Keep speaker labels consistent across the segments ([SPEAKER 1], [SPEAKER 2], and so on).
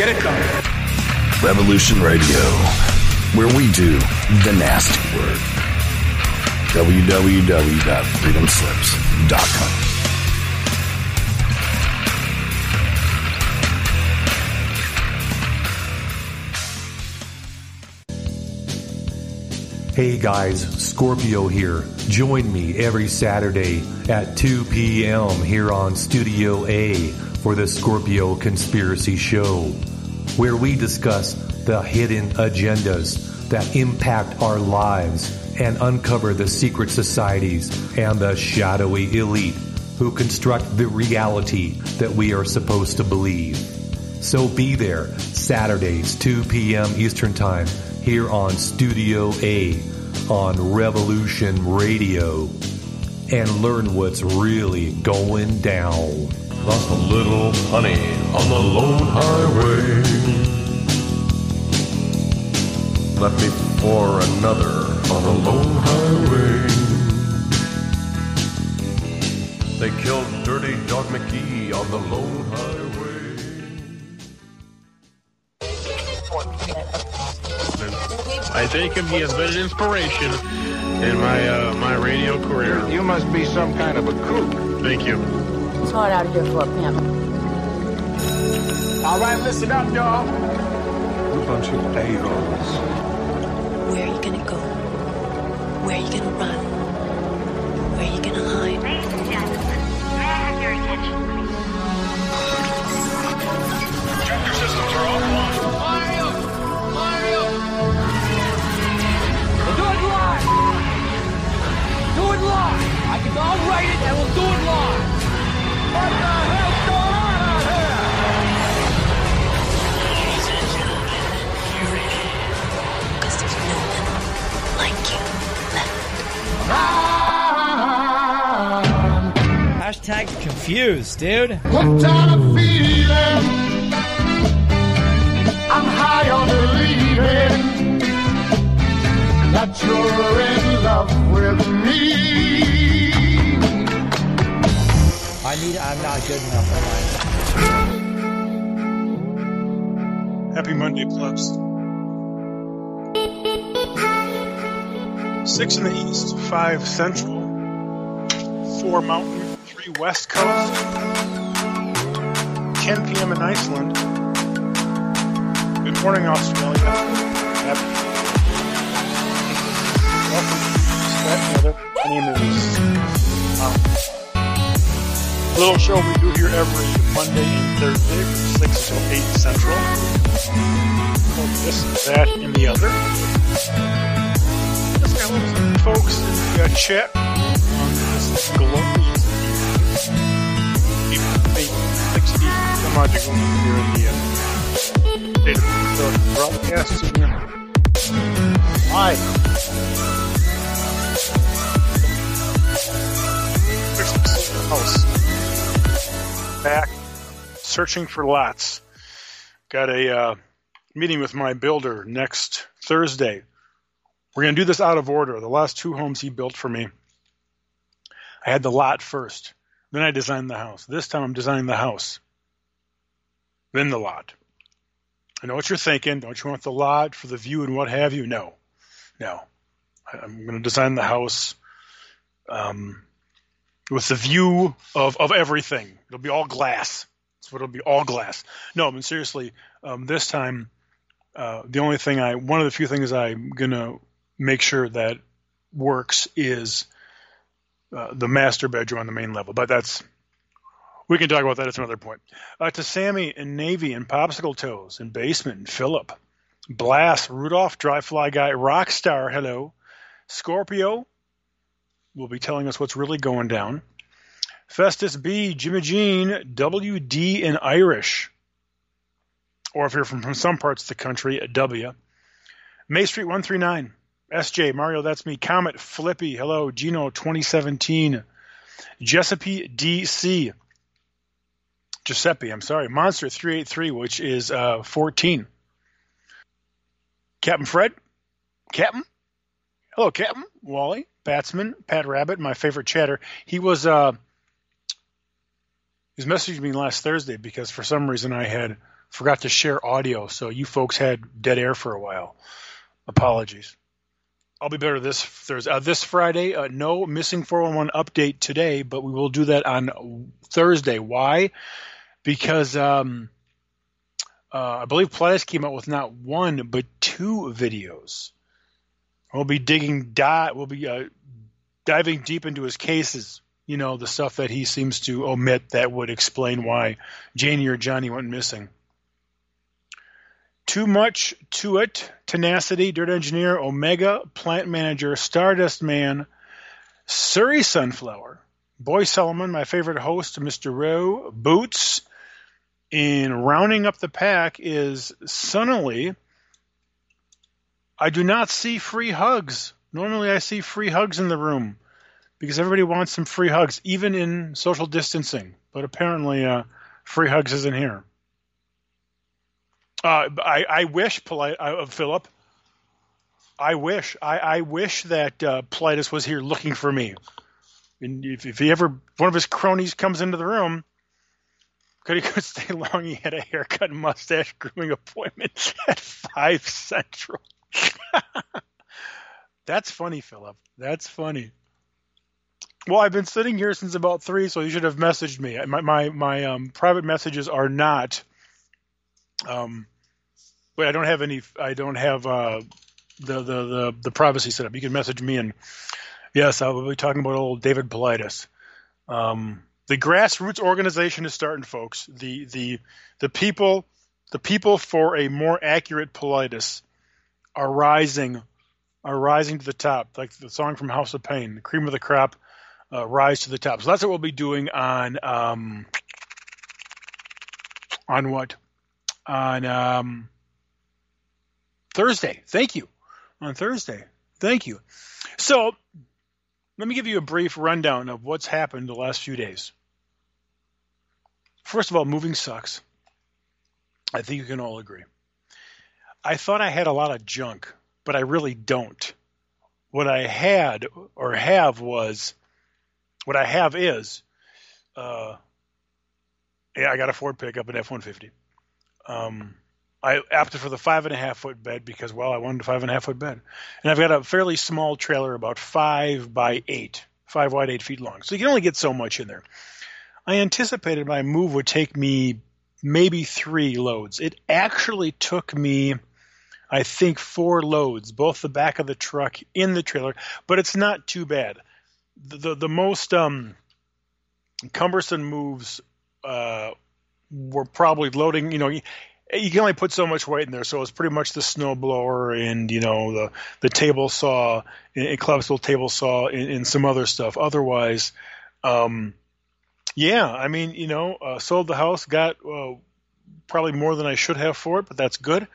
[SPEAKER 1] Get it done.
[SPEAKER 2] Revolution Radio, where we do the nasty work. www.freedomslips.com.
[SPEAKER 3] Hey guys, Scorpio here. Join me every Saturday at 2 p.m. here on Studio A for the Scorpio Conspiracy Show, where we discuss the hidden agendas that impact our lives and uncover the secret societies and the shadowy elite who construct the reality that we are supposed to believe. So be there Saturdays, 2 p.m. Eastern Time, here on Studio A on Revolution Radio, and learn what's really going down.
[SPEAKER 4] Lost a little honey on the lone highway, left me for another on the lone highway. They killed Dirty Dog McGee on the lone highway.
[SPEAKER 5] I thank him. He has been an inspiration in my radio career.
[SPEAKER 6] You must be some kind of a kook.
[SPEAKER 5] Thank you.
[SPEAKER 7] It's hard out here for a pimp.
[SPEAKER 6] All right, listen up, y'all.
[SPEAKER 4] A bunch of a-holes.
[SPEAKER 8] Where are you gonna go? Where are you gonna run? Where are you gonna hide?
[SPEAKER 9] Ladies and gentlemen, may I have your attention, please?
[SPEAKER 5] Your systems are offline.
[SPEAKER 6] Mario! We'll do it live! Do it live! I'll write it and we'll do it live! What the hell's going on out here?
[SPEAKER 8] Ladies and gentlemen, you ready? Because there's no one like you left.
[SPEAKER 10] Hashtag confused, dude.
[SPEAKER 6] What kind of feeling? I'm high on believing that you're in love with me.
[SPEAKER 10] I'm not good enough in life.
[SPEAKER 11] Happy Monday, plebs. 6 in the east, 5 central, 4 mountain, 3 west coast, 10 p.m. in Iceland. Good morning, Australia. Happy. Welcome to my name is a little show we do here every Monday and Thursday from 6 to 8 central. This, that, and the other. Just got some folks in the chat on this glorious 60 some odd degrees here in the state of Minnesota. Broadcasting live. House. Back searching for lots. Got a meeting with my builder next Thursday. We're going to do this out of order. The last 2 homes he built for me, I had the lot first. Then I designed the house. This time I'm designing the house. Then the lot. I know what you're thinking. Don't you want the lot for the view and what have you? No. I'm going to design the house with the view of everything. It'll be all glass. That's what it'll be, all glass. No, I mean, seriously, this time, one of the few things I'm going to make sure that works is the master bedroom on the main level. But we can talk about that at another point. To Sammy and Navy and Popsicle Toes and Basement and Phillip, Blast, Rudolph, Dry Fly Guy, Rockstar, hello, Scorpio will be telling us what's really going down. Festus B, Jimmy Jean, WD and Irish, or if you're from some parts of the country, a W. May Street 139, SJ, Mario, that's me, Comet, Flippy, hello, Gino 2017, Giuseppe DC, Monster 383, which is 14. Captain Fred, Captain, hello, Captain, Wally, Batsman, Pat Rabbit, my favorite chatter. He was he's messaged me last Thursday because for some reason I had forgot to share audio, so you folks had dead air for a while. Apologies. I'll be better this Friday. No Missing 411 update today, but we will do that on Thursday. Why? Because I believe Politis came out with not one but 2 videos. We'll be diving deep into his cases. You know, the stuff that he seems to omit that would explain why Janie or Johnny went missing. Too Much to It, Tenacity, Dirt Engineer, Omega, Plant Manager, Stardust Man, Surrey Sunflower, Boy Solomon, my favorite host, Mr. Rowe, Boots. In rounding up the pack is Sunnily. I do not see free hugs. Normally I see free hugs in the room because everybody wants some free hugs, even in social distancing. But apparently free hugs isn't here. I wish, Philip, I wish that Politis was here looking for me. And if he ever, one of his cronies comes into the room, could stay long. He had a haircut and mustache grooming appointment at 5 Central. That's funny, Philip. That's funny. Well, I've been sitting here since about 3, so you should have messaged me. My private messages are not. But I don't have any. I don't have the privacy set up. You can message me, and yes, I will be talking about old David Politis. The grassroots organization is starting, folks. The people for a more accurate Politis are rising to the top, like the song from House of Pain, the cream of the crop, rise to the top. So that's what we'll be doing on what? On Thursday. Thank you. On Thursday. Thank you. So let me give you a brief rundown of what's happened the last few days. First of all, moving sucks. I think you can all agree. I thought I had a lot of junk, but I really don't. What I had or have was, what I have is, I got a Ford pickup, an F-150. I opted for the 5.5 foot bed because, well, I wanted a 5.5 foot bed. And I've got a fairly small trailer, about 5 by 8, 5 wide, 8 feet long. So you can only get so much in there. I anticipated my move would take me maybe 3 loads. It actually took me, I think, 4 loads, both the back of the truck in the trailer, but it's not too bad. The most cumbersome moves were probably loading, you can only put so much weight in there, so it's pretty much the snow blower and the table saw, and collapsible table saw, and some other stuff. Otherwise, sold the house, got probably more than I should have for it, but that's good.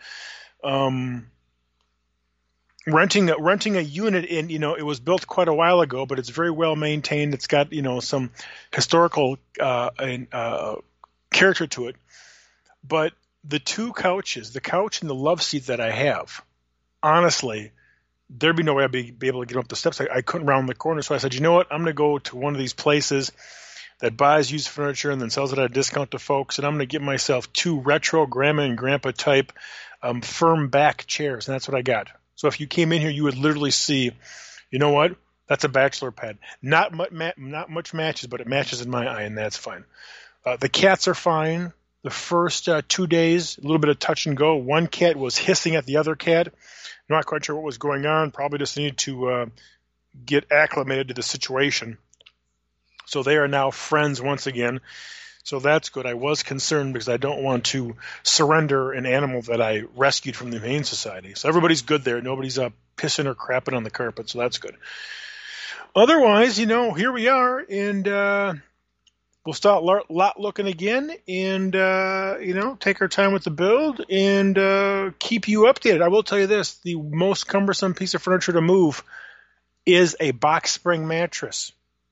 [SPEAKER 11] Renting a unit in, it was built quite a while ago, but it's very well maintained. It's got some historical character to it, but the 2 couches, the couch and the love seat that I have, honestly, there'd be no way I'd be able to get up the steps. I couldn't round the corner. So I said, you know what? I'm going to go to one of these places that buys used furniture and then sells it at a discount to folks. And I'm going to get myself 2 retro grandma and grandpa type firm back chairs. And that's what I got. So if you came in here, you would literally see, you know what? That's a bachelor pad. Not much matches, but it matches in my eye, and that's fine. The cats are fine. The first 2 days, a little bit of touch and go. One cat was hissing at the other cat. Not quite sure what was going on. Probably just needed to get acclimated to the situation. So they are now friends once again. So that's good. I was concerned because I don't want to surrender an animal that I rescued from the Humane Society. So everybody's good there. Nobody's pissing or crapping on the carpet, so that's good. Otherwise, here we are, and we'll start lot looking again and, take our time with the build and keep you updated. I will tell you this, the most cumbersome piece of furniture to move is a box spring mattress.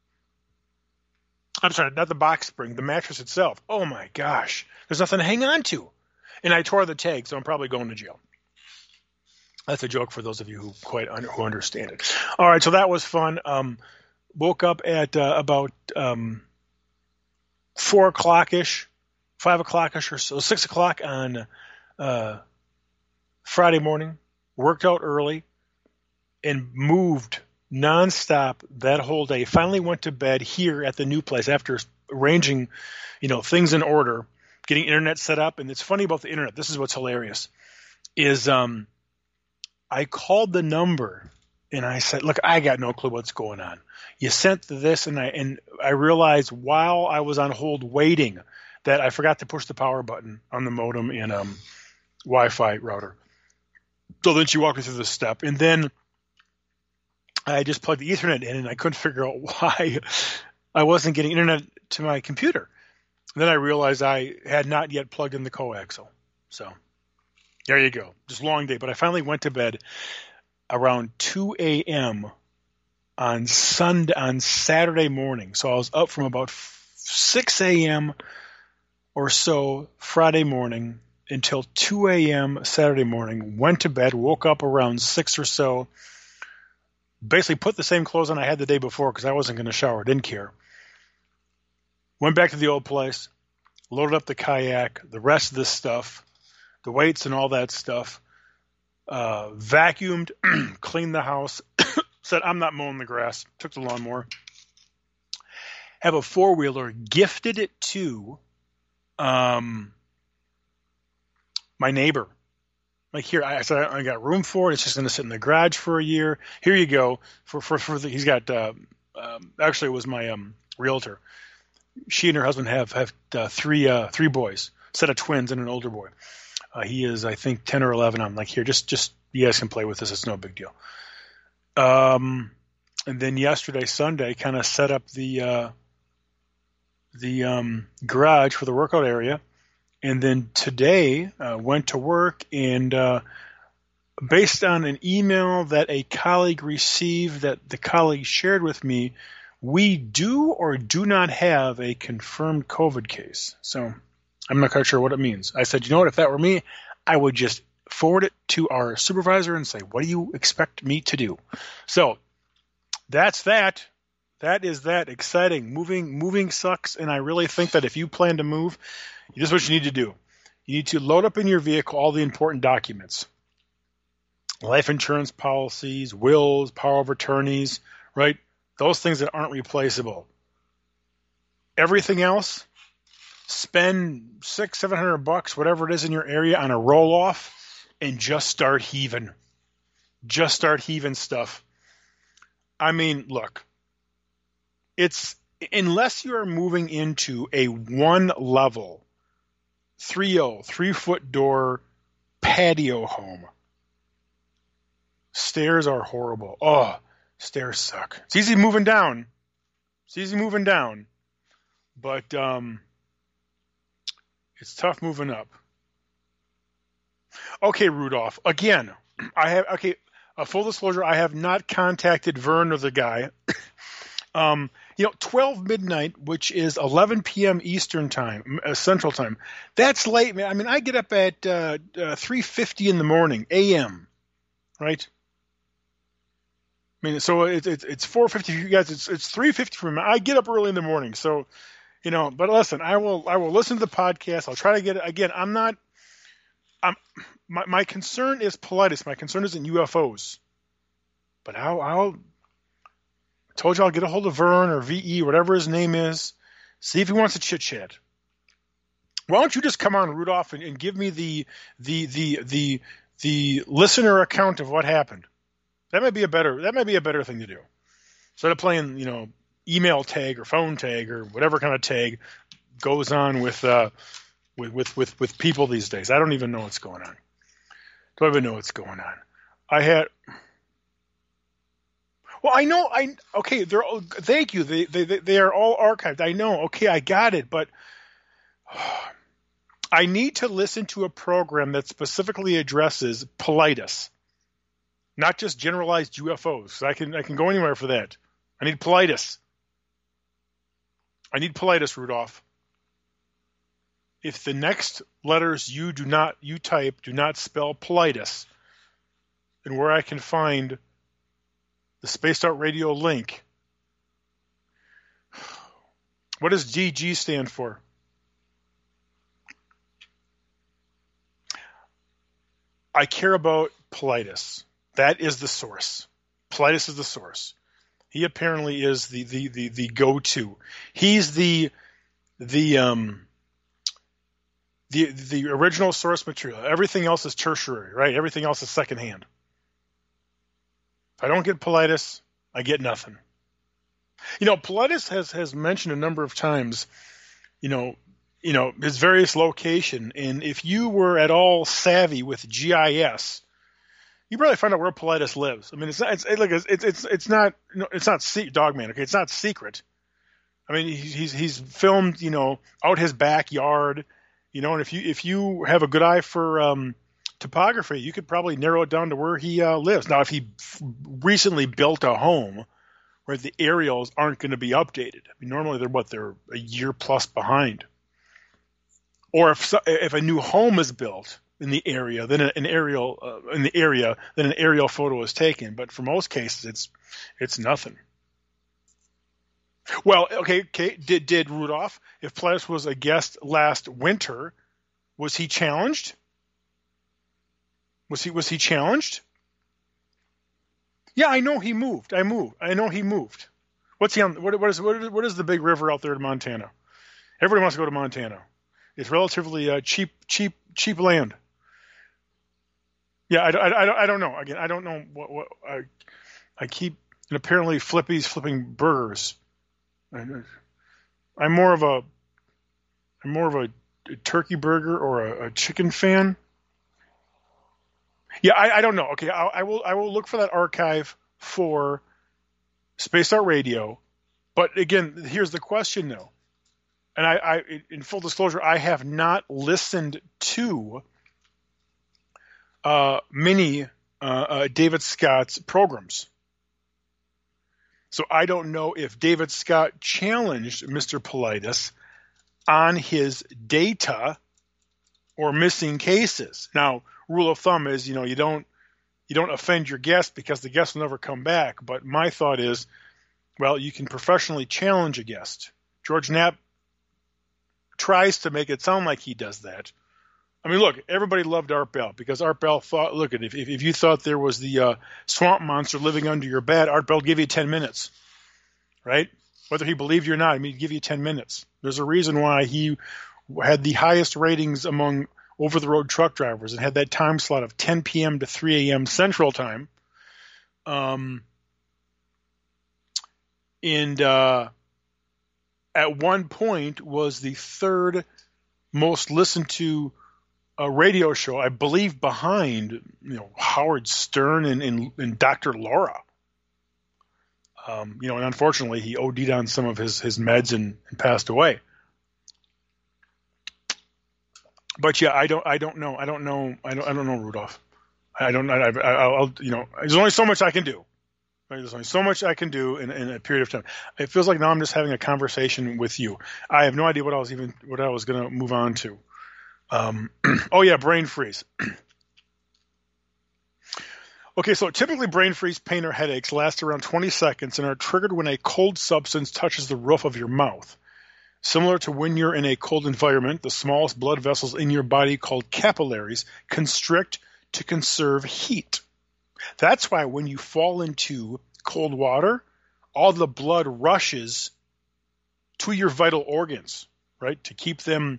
[SPEAKER 11] I'm sorry, not the box spring, the mattress itself. Oh, my gosh. There's nothing to hang on to. And I tore the tag, so I'm probably going to jail. That's a joke for those of you who understand it. All right, so that was fun. Woke up at about 4 o'clock-ish, 5 o'clock-ish or so, 6 o'clock on Friday morning, worked out early, and moved nonstop that whole day. Finally went to bed here at the new place after arranging, things in order, getting internet set up. And it's funny about the internet. This is what's hilarious is I called the number and I said, look, I got no clue what's going on. You sent this, and I realized while I was on hold waiting that I forgot to push the power button on the modem and Wi-Fi router. So then she walked me through this step, and then I just plugged the Ethernet in, and I couldn't figure out why I wasn't getting internet to my computer. And then I realized I had not yet plugged in the coaxial. So there you go. Just a long day. But I finally went to bed around 2 a.m. on Saturday morning. So I was up from about 6 a.m. or so Friday morning until 2 a.m. Saturday morning. Went to bed, woke up around 6 or so. Basically put the same clothes on I had the day before because I wasn't going to shower. Didn't care. Went back to the old place, loaded up the kayak, the rest of this stuff, the weights and all that stuff, vacuumed, cleaned the house, said I'm not mowing the grass, took the lawnmower, have a four-wheeler, gifted it to my neighbor. Like here, I said I got room for it. It's just going to sit in the garage for a year. Here you go. He's got actually it was my realtor. She and her husband have three boys, a set of twins and an older boy. He is, I think, 10 or 11. I'm like, here, just you guys can play with this. It's no big deal. And then yesterday, Sunday, kind of set up the garage for the workout area. And then today, went to work, and based on an email that a colleague received that the colleague shared with me, we do or do not have a confirmed COVID case. So I'm not quite sure what it means. I said, you know what, if that were me, I would just forward it to our supervisor and say, what do you expect me to do? So that's that. That is that. Exciting. Moving sucks, and I really think that if you plan to move, this is what you need to do. You need to load up in your vehicle all the important documents. Life insurance policies, wills, power of attorneys, right? Those things that aren't replaceable. Everything else, spend $600-$700, whatever it is in your area, on a roll-off, and just start heaving. Just start heaving stuff. I mean, look, unless you are moving into a one-level, 3-foot door patio home, stairs are horrible. Oh, stairs suck. It's easy moving down, but it's tough moving up. Okay, Rudolph. Again, full disclosure, I have not contacted Vern or the guy. 12 midnight, which is 11 p.m. Eastern time, Central time. That's late, man. I mean, I get up at 3:50 in the morning, a.m., right? I mean, so it's 4:50 for you guys. It's 3:50 for me. I get up early in the morning, so But listen, I will listen to the podcast. I'll try to get it again. My concern is politis. My concern isn't UFOs, but I'll told you I'll get a hold of Vern or VE, whatever his name is. See if he wants to chit chat. Why don't you just come on, Rudolph, and give me the listener account of what happened? That might be a better thing to do. Instead of playing, email tag or phone tag or whatever kind of tag goes on with people these days. I don't even know what's going on. Well, I know. Okay. Thank you. They are all archived. I know. Okay, I got it. But I need to listen to a program that specifically addresses politis, not just generalized UFOs. I can go anywhere for that. I need politis. Rudolph. If the next letters you type do not spell politis, and where I can find the Spaced Out Radio link. What does GG stand for? I care about Paulides. That is the source. Paulides is the source. He apparently is the go-to. He's the original source material. Everything else is tertiary, right? Everything else is secondhand. If I don't get Paulides, I get nothing. Paulides has mentioned a number of times, his various location, and if you were at all savvy with GIS, you probably find out where Paulides lives. I mean, it's not Dogman. Okay, it's not secret. I mean, he's filmed, out his backyard, and if you have a good eye for topography, you could probably narrow it down to where he lives. Now, if he recently built a home where the aerials aren't going to be updated, I mean, normally they're a year plus behind. Or if a new home is built in the area, then an aerial photo is taken. But for most cases, it's nothing. Well, okay. Did Rudolph, if Paulides was a guest last winter, was he challenged? Was he challenged? Yeah, I know he moved. I know he moved. What's he on? What is the big river out there in Montana? Everybody wants to go to Montana. It's relatively cheap land. Yeah, I don't know. Again, I don't know what I keep. And apparently, Flippy's flipping burgers. I'm more of a turkey burger or a chicken fan. Yeah, I don't know. Okay, I will look for that archive for Spaced Out Radio. But again, here's the question though. And I in full disclosure, I have not listened to many David Scott's programs. So I don't know if David Scott challenged Mr. Paulides on his data or missing cases. Now, rule of thumb is, you don't offend your guest because the guest will never come back. But my thought is, well, you can professionally challenge a guest. George Knapp tries to make it sound like he does that. I mean, look, everybody loved Art Bell because Art Bell thought, look, if you thought there was the swamp monster living under your bed, Art Bell gave you 10 minutes, right? Whether he believed you or not, I mean, he'd give you 10 minutes. There's a reason why he had the highest ratings among over-the-road truck drivers and had that time slot of 10 p.m. to 3 a.m. Central Time. And at one point was the third most listened to radio show, I believe, behind Howard Stern and Dr. Laura. And unfortunately, he OD'd on some of his meds and passed away. But yeah, I don't know Rudolph. There's only so much I can do. Right? There's only so much I can do in a period of time. It feels like now I'm just having a conversation with you. I have no idea what I was going to move on to. Oh yeah, brain freeze. Okay, so typically brain freeze, pain, or headaches last around 20 seconds and are triggered when a cold substance touches the roof of your mouth. Similar to when you're in a cold environment, the smallest blood vessels in your body, called capillaries, constrict to conserve heat. That's why when you fall into cold water, all the blood rushes to your vital organs, right? To keep them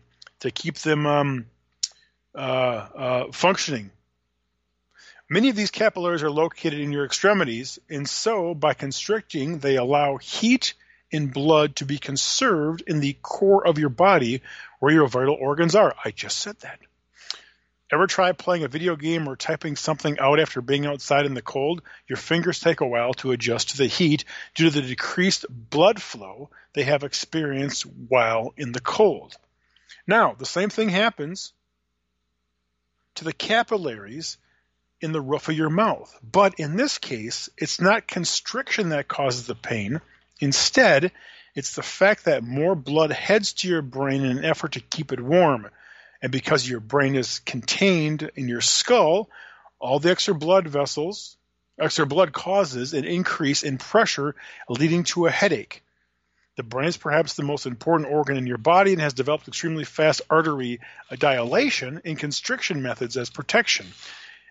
[SPEAKER 11] functioning. Many of these capillaries are located in your extremities, and so by constricting, they allow heat and blood to be conserved in the core of your body where your vital organs are. I just said that. Ever try playing a video game or typing something out after being outside in the cold? Your fingers take a while to adjust to the heat due to the decreased blood flow they have experienced while in the cold. Now, the same thing happens to the capillaries in the roof of your mouth. But in this case, it's not constriction that causes the pain. Instead, it's the fact that more blood heads to your brain in an effort to keep it warm. And because your brain is contained in your skull, all the extra blood causes an increase in pressure, leading to a headache. The brain is perhaps the most important organ in your body and has developed extremely fast artery dilation and constriction methods as protection.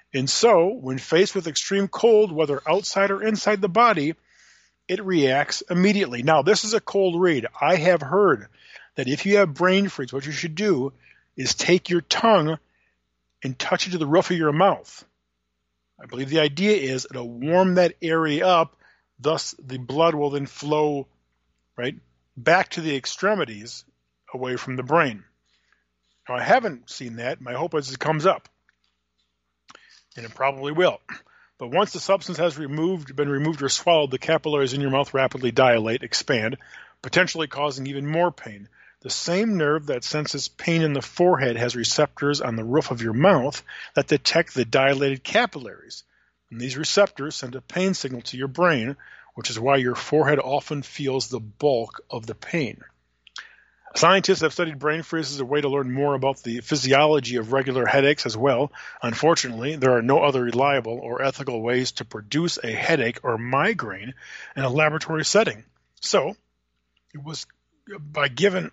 [SPEAKER 11] And so, when faced with extreme cold, whether outside or inside the body, it reacts immediately. Now, this is a cold read. I have heard that if you have brain freeze, what you should do is take your tongue and touch it to the roof of your mouth. I believe the idea is it'll warm that area up, thus the blood will then flow right back to the extremities away from the brain. Now, I haven't seen that. My hope is it comes up. And it probably will. But once the substance has been removed or swallowed, the capillaries in your mouth rapidly dilate, expand, potentially causing even more pain. The same nerve that senses pain in the forehead has receptors on the roof of your mouth that detect the dilated capillaries. And these receptors send a pain signal to your brain, which is why your forehead often feels the bulk of the pain. Scientists have studied brain freeze as a way to learn more about the physiology of regular headaches as well. Unfortunately, there are no other reliable or ethical ways to produce a headache or migraine in a laboratory setting. So, it was by giving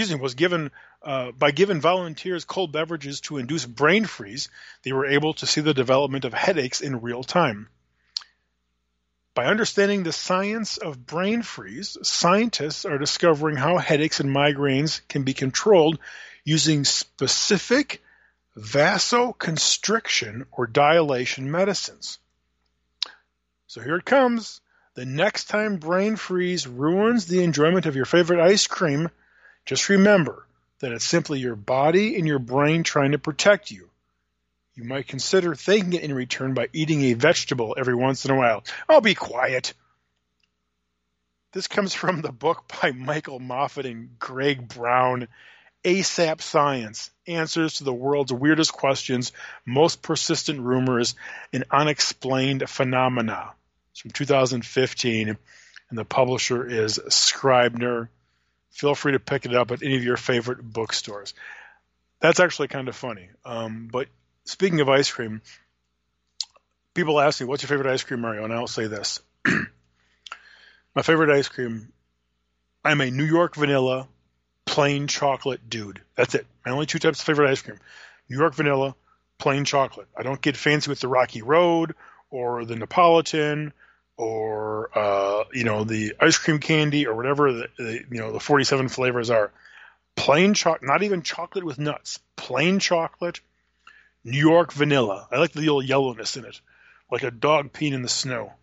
[SPEAKER 11] volunteers cold beverages to induce brain freeze, they were able to see the development of headaches in real time. By understanding the science of brain freeze, scientists are discovering how headaches and migraines can be controlled using specific vasoconstriction or dilation medicines. So here it comes. The next time brain freeze ruins the enjoyment of your favorite ice cream, just remember that it's simply your body and your brain trying to protect you. You might consider thanking it in return by eating a vegetable every once in a while. Oh, be quiet. This comes from the book by Michael Moffat and Greg Brown, ASAP Science, Answers to the World's Weirdest Questions, Most Persistent Rumors, and Unexplained Phenomena. It's from 2015, and the publisher is Scribner. Feel free to pick it up at any of your favorite bookstores. That's actually kind of funny. But speaking of ice cream, people ask me, what's your favorite ice cream, Mario? And I'll say this. My favorite ice cream, I'm a New York vanilla, plain chocolate dude. That's it. My only two types of favorite ice cream. New York vanilla, plain chocolate. I don't get fancy with the Rocky Road or the Neapolitan or, the ice cream candy or whatever the 47 flavors are. Plain chocolate, not even chocolate with nuts. Plain chocolate, New York vanilla. I like the little yellowness in it, like a dog peeing in the snow.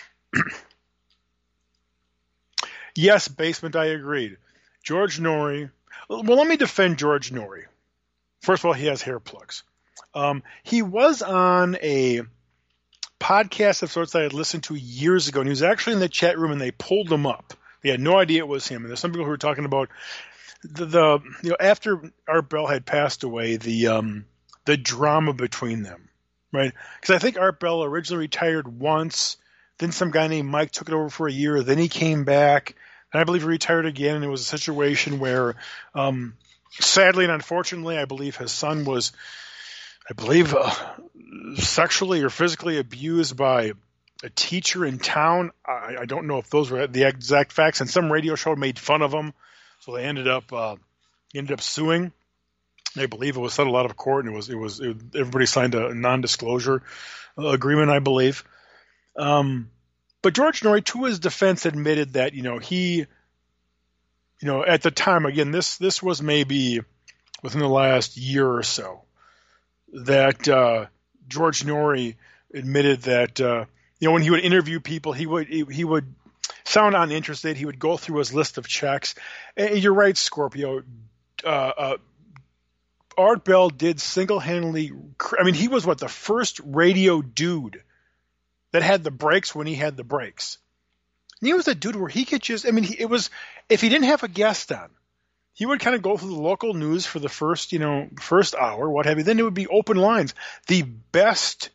[SPEAKER 11] Yes, Basement, I agreed. George Norrie. Well, let me defend George Norrie. First of all, he has hair plugs. He was on a podcast of sorts that I had listened to years ago, and he was actually in the chat room, and they pulled him up. They had no idea it was him. And there's some people who were talking about after Art Bell had passed away, the drama between them, right? Because I think Art Bell originally retired once, then some guy named Mike took it over for a year, then he came back, and I believe he retired again, and it was a situation where, sadly and unfortunately, I believe his son was, sexually or physically abused by a teacher in town. I don't know if those were the exact facts, and some radio show made fun of him, so they ended up suing. I believe it was settled out of court, and it was everybody signed a non-disclosure agreement, I believe. But George Norrie, to his defense, admitted that he, at the time, again, this was maybe within the last year or so, that George Norrie admitted that when he would interview people, he would sound uninterested. He would go through his list of checks. And you're right, Scorpio. Art Bell did single-handedly. He was the first radio dude that had the breaks when he had the breaks. And he was a dude where he could just. It was if he didn't have a guest on, he would kind of go through the local news for the first hour, what have you. Then it would be open lines. The best.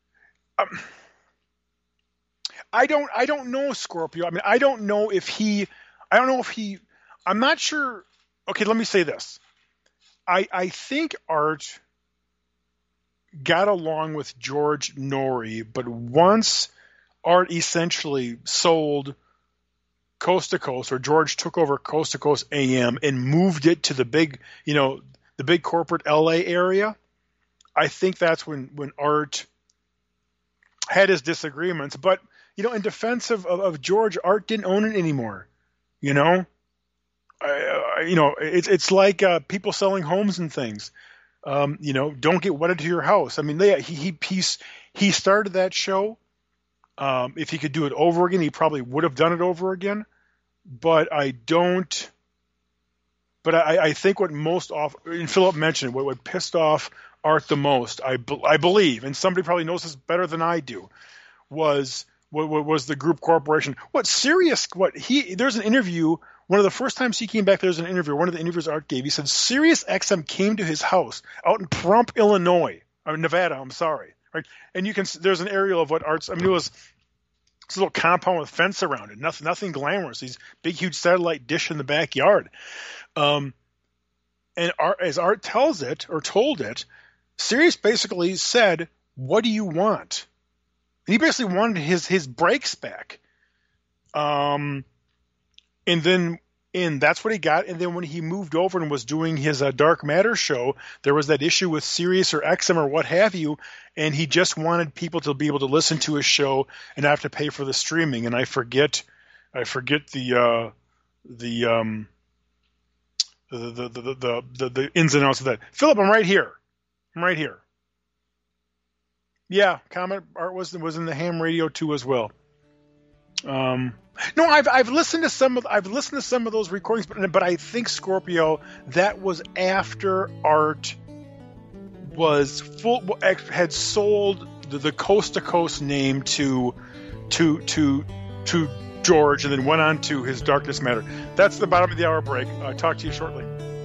[SPEAKER 11] I don't know, Scorpio. I don't know if he. I'm not sure. Okay, let me say this. I think Art got along with George Norrie, but once Art essentially sold Coast to Coast, or George took over Coast to Coast AM and moved it to the big corporate LA area, I think that's when Art had his disagreements, but in defense of George, Art didn't own it anymore. It's like people selling homes and things. Don't get wedded to your house. I mean, he started that show. If he could do it over again, he probably would have done it over again. But I don't. But I think what most off, and Philip mentioned, what pissed off Art the most, I believe, and somebody probably knows this better than I do, was the Group Corporation. There's an interview. One of the first times he came back, there's an interview. One of the interviews Art gave, he said Sirius XM came to his house out in Pahrump, Nevada. I'm sorry, right? And there's an aerial of what Art's. I mean, it was this little compound with fence around it. Nothing glamorous. These big, huge satellite dish in the backyard. And as Art tells it or told it, Sirius basically said, "What do you want?" And he basically wanted his breaks back. And that's what he got. And then when he moved over and was doing his Dark Matter show, there was that issue with Sirius or XM or what have you, and he just wanted people to be able to listen to his show and not have to pay for the streaming. And I forget the ins and outs of that. Philip, I'm right here. Yeah, Comet Art was in the ham radio too as well. No, I've listened to some of those recordings, but I think Scorpio, that was after Art had sold the Coast to Coast name to George, and then went on to his Darkness Matter. That's the bottom of the hour break. Talk to you shortly.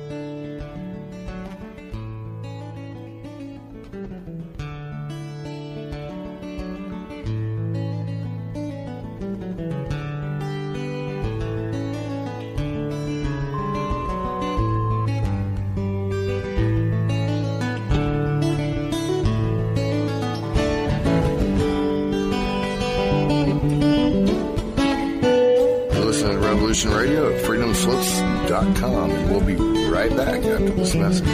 [SPEAKER 2] Radio at freedomslips.com, and we'll be right back after this message.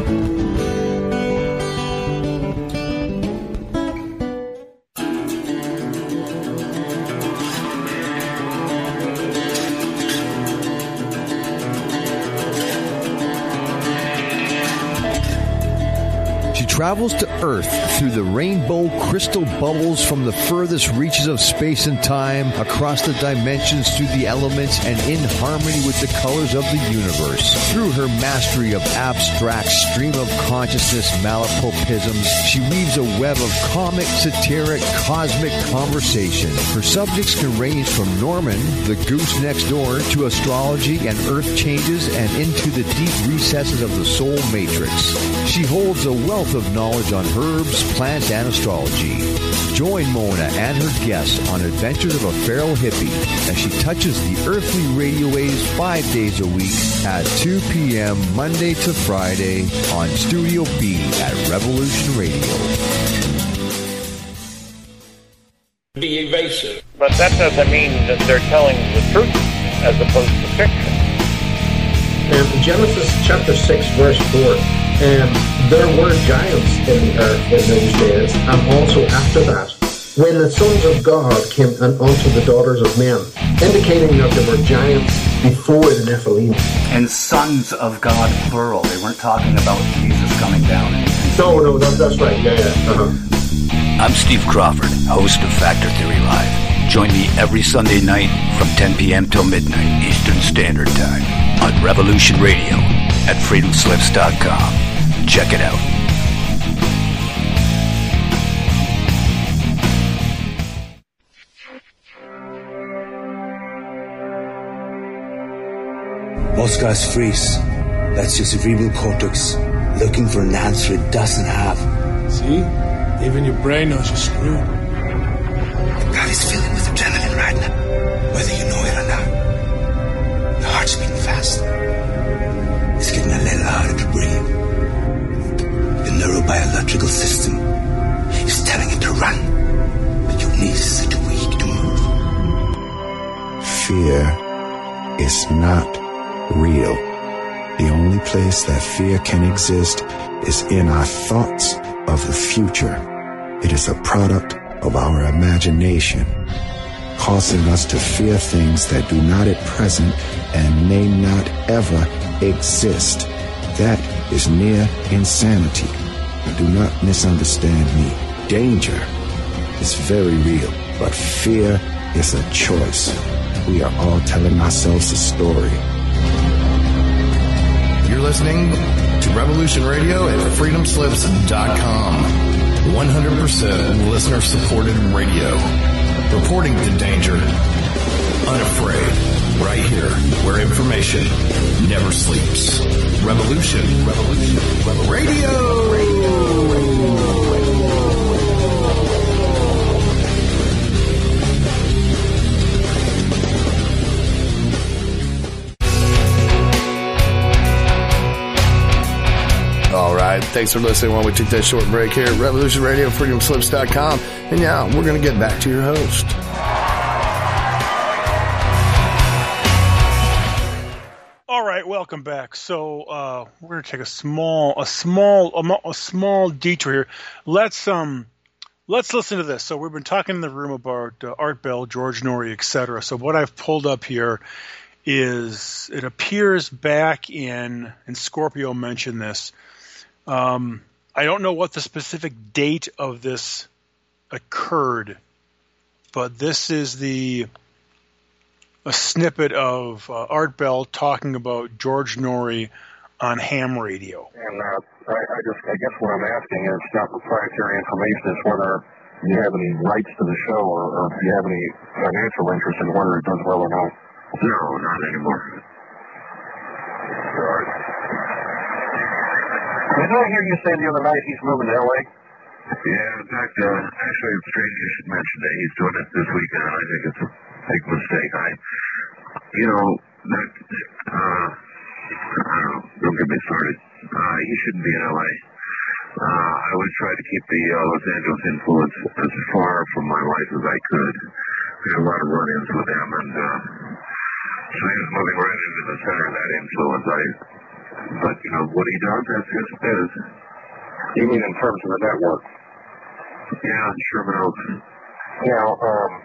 [SPEAKER 1] Travels to Earth through the rainbow crystal bubbles from the furthest reaches of space and time, across the dimensions, through the elements, and in harmony with the colors of the universe. Through her mastery of abstract stream of consciousness malapropisms, she weaves a web of comic, satiric, cosmic conversation. Her subjects can range from Norman, the goose next door, to astrology and earth changes, and into the deep recesses of the soul matrix. She holds a wealth of knowledge on herbs, plants, and astrology. Join Mona and her guests on adventures of a feral hippie as she touches the earthly radio waves 5 days a week at 2 p.m. Monday to Friday on Studio B at Revolution Radio.
[SPEAKER 12] Be evasive.
[SPEAKER 13] But that doesn't mean that they're telling the truth as opposed to fiction.
[SPEAKER 14] And Genesis chapter 6 verse 4, there were giants in the earth in those days, and also after that, when the sons of God came unto the daughters of men, indicating that there were giants before the Nephilim.
[SPEAKER 15] And sons of God, plural. They weren't talking about Jesus coming down.
[SPEAKER 14] No, that's right. Yeah. Uh-huh.
[SPEAKER 16] I'm Steve Crawford, host of Factor Theory Live. Join me every Sunday night from 10 p.m. till midnight Eastern Standard Time on Revolution Radio at freedomslips.com. Check it out.
[SPEAKER 17] Moscow's freeze. That's your cerebral cortex looking for an answer it doesn't have.
[SPEAKER 18] See? Even your brain knows you're screwed.
[SPEAKER 17] The body's filling with adrenaline right now, whether you know it or not. Your heart's beating fast. It's getting a little harder to breathe. The neurobiological system is telling it to run, but your knees are too weak to move.
[SPEAKER 19] Fear is not real. The only place that fear can exist is in our thoughts of the future. It is a product of our imagination, causing us to fear things that do not at present and may not ever exist. That is near insanity. Do not misunderstand me. Danger is very real, but fear is a choice. We are all telling ourselves a story.
[SPEAKER 2] You're listening to Revolution Radio at freedomslips.com. 100% listener-supported radio. Reporting to danger, unafraid. Right here, where information never sleeps. Revolution Radio. All right, thanks for listening while we took that short break here at Revolution Radio, freedomslips.com. And now we're going to get back to your host.
[SPEAKER 11] All right, welcome back. So we're going to take a small detour here. Let's listen to this. So we've been talking in the room about Art Bell, George Norrie, etc. So what I've pulled up here is it appears back in, and Scorpio mentioned this. I don't know what the specific date of this occurred, but this is a snippet of Art Bell talking about George Norrie on ham radio.
[SPEAKER 20] And I guess what I'm asking is not proprietary information, is whether you have any rights to the show or if you have any financial interest in whether it does well or not.
[SPEAKER 21] No, not anymore.
[SPEAKER 20] Right. Did I hear you say the other night he's moving to L.A.?
[SPEAKER 21] Yeah, in fact, actually, it's strange you should mention that. He's doing it this weekend, and I think it's a big mistake. I don't know, don't get me started. He shouldn't be in L.A. I always tried to keep the Los Angeles influence as far from my life as I could. We had a lot of run-ins with him, and so he was moving right into the center of that influence. But, what he does, that's his biz.
[SPEAKER 20] You mean in terms of the network?
[SPEAKER 21] Yeah, Sherman Oaks.
[SPEAKER 20] Now,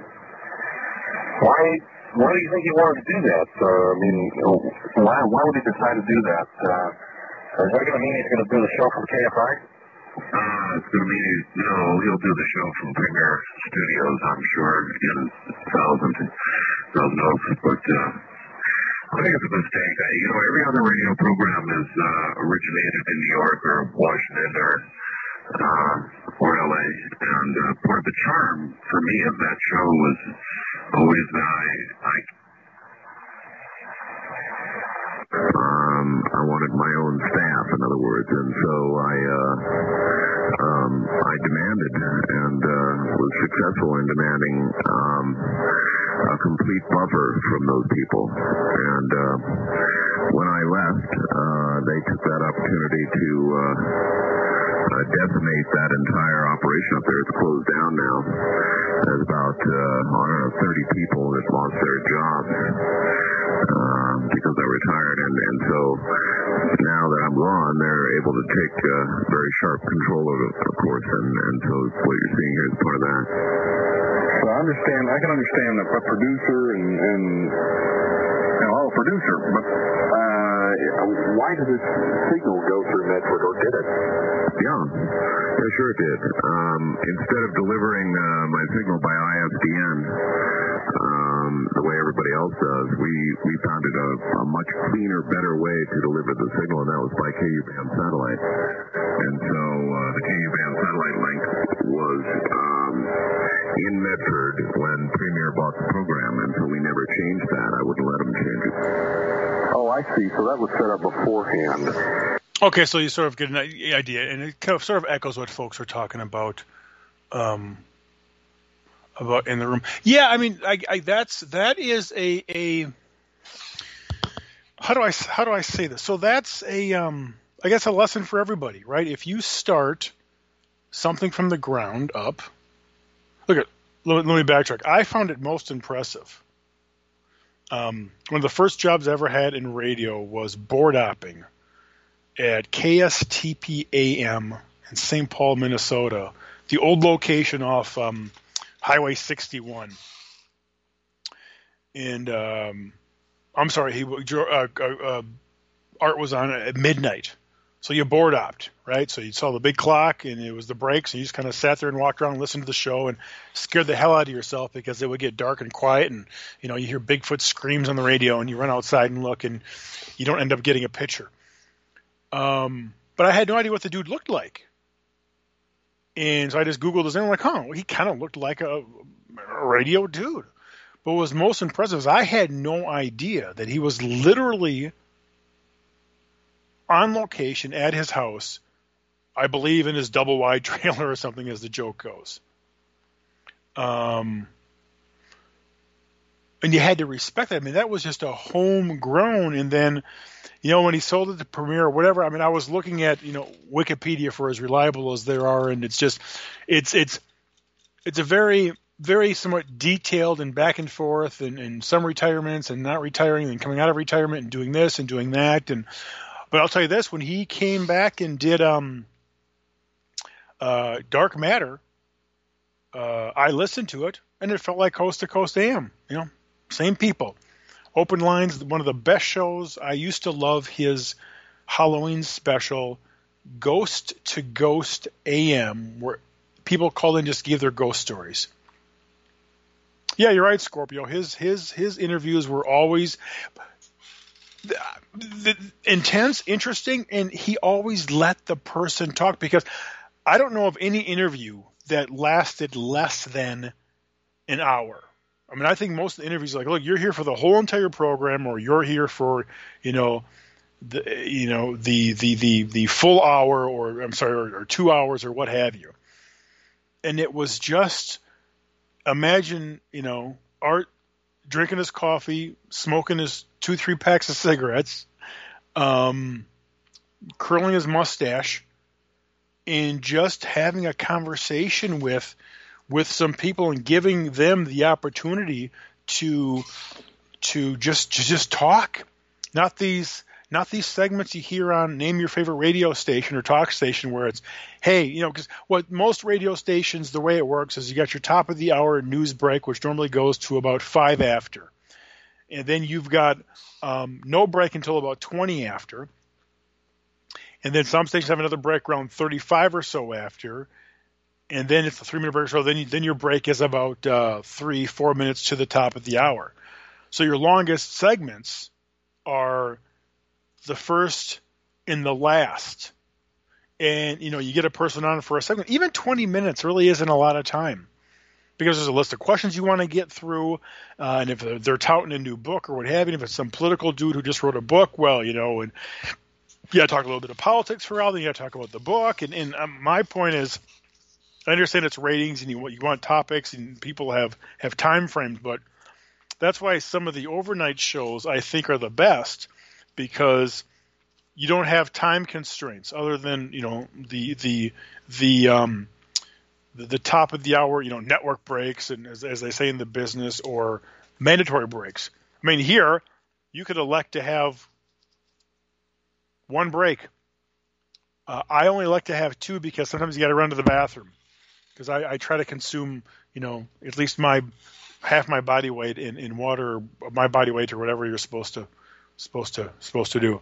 [SPEAKER 20] why do you think he wanted to do that? Why would he decide to do that? Is that going to mean he's going to do the show from KFI?
[SPEAKER 21] It's going to mean he'll do the show from Premier Studios, I'm sure, in Thousand Oaks. But I think it's a mistake. Every other radio program is originated in New York or Washington or LA, and part of the charm for me of that show was always that I wanted my own staff, in other words, and so I demanded and was successful in demanding a complete buffer from those people. And when I left, they took that opportunity to decimate that entire operation up there. It's closed down now. There's about 30 people that lost their jobs because I retired, and so now that I'm gone, they're able to take very sharp control of it, of course, and so what you're seeing here is part of that.
[SPEAKER 20] Well, I can understand a producer and a producer, but why did this signal go through Medford, or did it?
[SPEAKER 21] Yeah, sure it did. Instead of delivering my signal by ISDN, the way everybody else does, we found it a much cleaner, better way to deliver the signal, and that was by KU-band satellite. And so the KU-band satellite link was in Medford when Premier bought the program, and so we never changed that. I wouldn't let them change it.
[SPEAKER 20] Oh, I see. So that was set up beforehand.
[SPEAKER 11] Okay, so you sort of get an idea, and it kind of sort of echoes what folks are talking about in the room. Yeah, I mean, that is a how do I say this? So that's I guess a lesson for everybody, right? If you start something from the ground up, let me backtrack. I found it most impressive. One of the first jobs I ever had in radio was board opping at KSTP AM in St. Paul, Minnesota, the old location off Highway 61. And I'm sorry, Art was on at midnight. So you board opt, right? So you saw the big clock, and it was the breaks, and you just kind of sat there and walked around and listened to the show and scared the hell out of yourself because it would get dark and quiet, and you hear Bigfoot screams on the radio, and you run outside and look, and you don't end up getting a picture. But I had no idea what the dude looked like, and so I just Googled his name. I'm like, well, he kind of looked like a radio dude. But what was most impressive is I had no idea that he was literally on location at his house, I believe in his double wide trailer or something, as the joke goes. And you had to respect that. I mean, that was just a homegrown. And then, when he sold it to Premiere or whatever, I mean, I was looking at, Wikipedia for as reliable as there are. And it's just, it's a very, very somewhat detailed and back and forth and some retirements and not retiring and coming out of retirement and doing this and doing that. But I'll tell you this, when he came back and did Dark Matter, I listened to it, and it felt like Coast to Coast AM. Same people. Open Lines, one of the best shows. I used to love his Halloween special, Ghost to Ghost AM, where people called in and just gave their ghost stories. Yeah, you're right, Scorpio. His interviews were always the intense, interesting, and he always let the person talk, because I don't know of any interview that lasted less than an hour. I mean, I think most of the interviews are like, look, you're here for the whole entire program, or you're here for, the full hour, or I'm sorry, or 2 hours, or what have you. And it was just, imagine, Art drinking his coffee, smoking his 2-3 packs of cigarettes, curling his mustache, and just having a conversation with some people and giving them the opportunity to just talk. Not these segments you hear on Name Your Favorite Radio Station or Talk Station, where it's, hey, because what most radio stations, the way it works is you got your top of the hour news break, which normally goes to about 5 after. And then you've got no break until about 20 after. And then some stations have another break around 35 or so after. And then it's a 3-minute break. So then your break is about 3-4 minutes to the top of the hour. So your longest segments are the first and the last. And, you get a person on for a segment. Even 20 minutes really isn't a lot of time, because there's a list of questions you want to get through. And if they're touting a new book or what have you, if it's some political dude who just wrote a book, well, and you got to talk a little bit of politics for a while, then you got to talk about the book. And my point is, I understand it's ratings and you want topics and people have time frames, but that's why some of the overnight shows I think are the best, because you don't have time constraints other than the top of the hour network breaks, and as they say in the business, or mandatory breaks. I mean, here you could elect to have one break. I only like to have 2, because sometimes you got to run to the bathroom, because I try to consume at least half my body weight in water, or my body weight, or whatever you're supposed to do.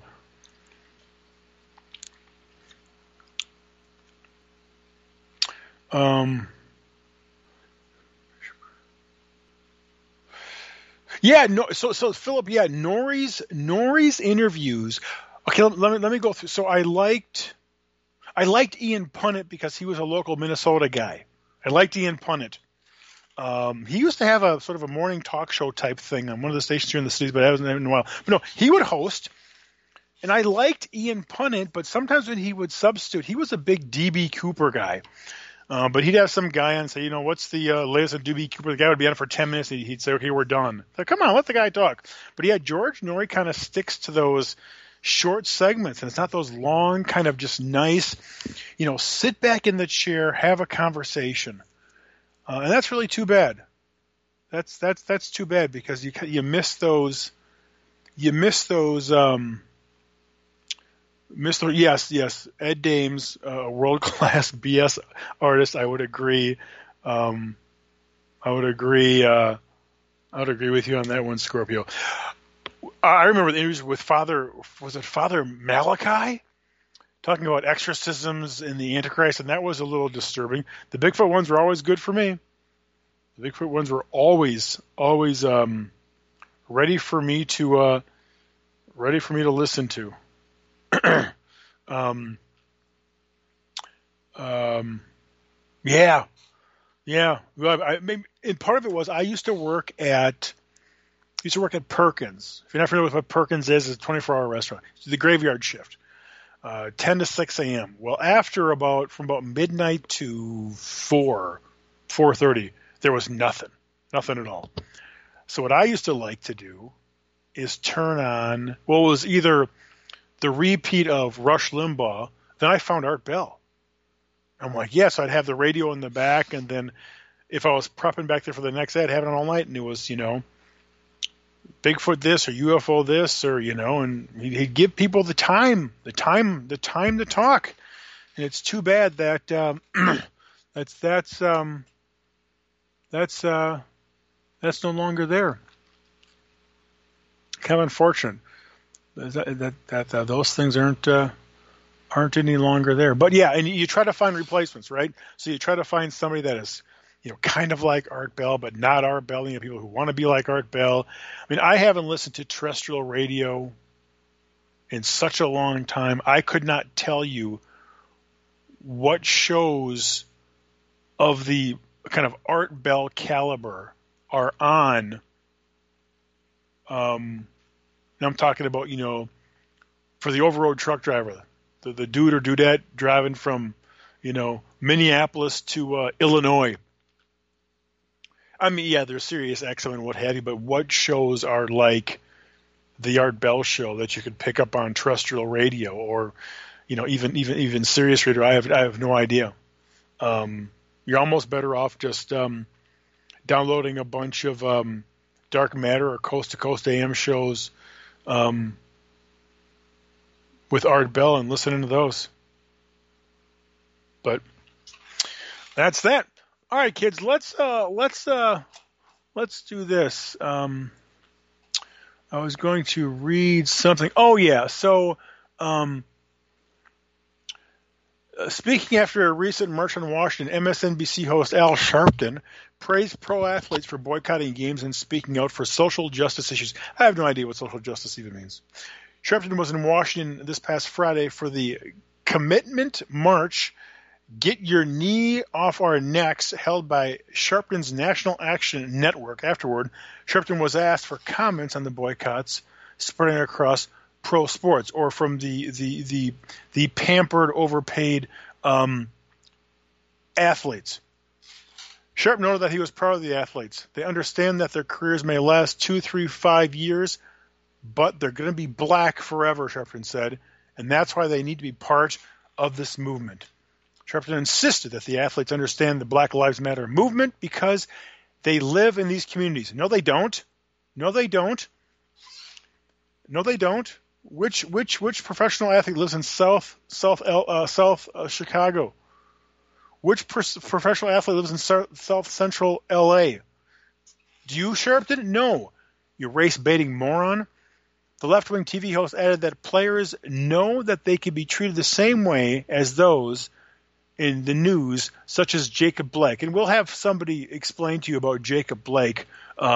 [SPEAKER 11] So Philip, Nori's interviews. Okay, let me go through. So I liked Ian Punnett because he was a local Minnesota guy. I liked Ian Punnett. He used to have a sort of a morning talk show type thing on one of the stations here in the cities, but I haven't in a while. But no, he would host, and I liked Ian Punnett, but sometimes when he would substitute, he was a big D.B. Cooper guy. But he'd have some guy on and say, what's the latest on D.B. Cooper? The guy would be on for 10 minutes, and he'd say, okay, we're done. Like, come on, let the guy talk. But yeah, George Noory kind of sticks to those short segments, and it's not those long, kind of just nice, sit back in the chair, have a conversation. And that's really too bad. That's too bad, because you miss those. Yes, Ed Dames, a world-class BS artist, I would agree. I would agree. I would agree with you on that one, Scorpio. I remember the interviews with Father Malachi, talking about exorcisms in the Antichrist, and that was a little disturbing. The Bigfoot ones were always good for me. The Bigfoot ones were always ready for me to listen to. Yeah. And part of it was I used to work at Perkins. If you're not familiar with what Perkins is, it's a 24-hour restaurant. It's the graveyard shift, 10 to 6 a.m. Well, from about midnight to 4:30, there was nothing at all. So what I used to like to do is turn on what was either the repeat of Rush Limbaugh. Then I found Art Bell. I'm like, yes, I'd have the radio in the back, and then if I was prepping back there for the next day, I'd have it on all night, and it was, Bigfoot this or UFO this or, and he'd give people the time to talk. And it's too bad that that's no longer there. Kind of unfortunate that those things aren't any longer there. But yeah, and you try to find replacements, right? So you try to find somebody that is, kind of like Art Bell, but not Art Bell. People who want to be like Art Bell. I mean, I haven't listened to terrestrial radio in such a long time. I could not tell you what shows of the kind of Art Bell caliber are on. And I'm talking about, for the over-road truck driver, the dude or dudette driving from, Minneapolis to Illinois. I mean, yeah, there's Sirius XM and what have you, but what shows are like the Art Bell show that you could pick up on terrestrial radio or, even Sirius radio? I have no idea. You're almost better off just downloading a bunch of Dark Matter or Coast to Coast AM shows with Art Bell and listening to those. But that's that. All right, kids, let's do this. I was going to read something. Oh yeah, so speaking after a recent march on Washington, MSNBC host Al Sharpton praised pro athletes for boycotting games and speaking out for social justice issues. I have no idea what social justice even means. Sharpton was in Washington this past Friday for the Commitment March, Get Your Knee Off Our Necks, held by Sharpton's National Action Network. Afterward, Sharpton was asked for comments on the boycotts spreading across pro sports, or from the pampered, overpaid athletes. Sharp noted that he was proud of the athletes. They understand that their careers may last 2, 3, 5 years, but they're going to be black forever, Sharpton said, and that's why they need to be part of this movement. Sharpton insisted that the athletes understand the Black Lives Matter movement because they live in these communities. No, they don't. Which professional athlete lives in South Chicago? Which professional athlete lives in South Central LA? Do you, Sharpton? No. You race-baiting moron. The left-wing TV host added that players know that they can be treated the same way as those in the news, such as Jacob Blake. And we'll have somebody explain to you about Jacob Blake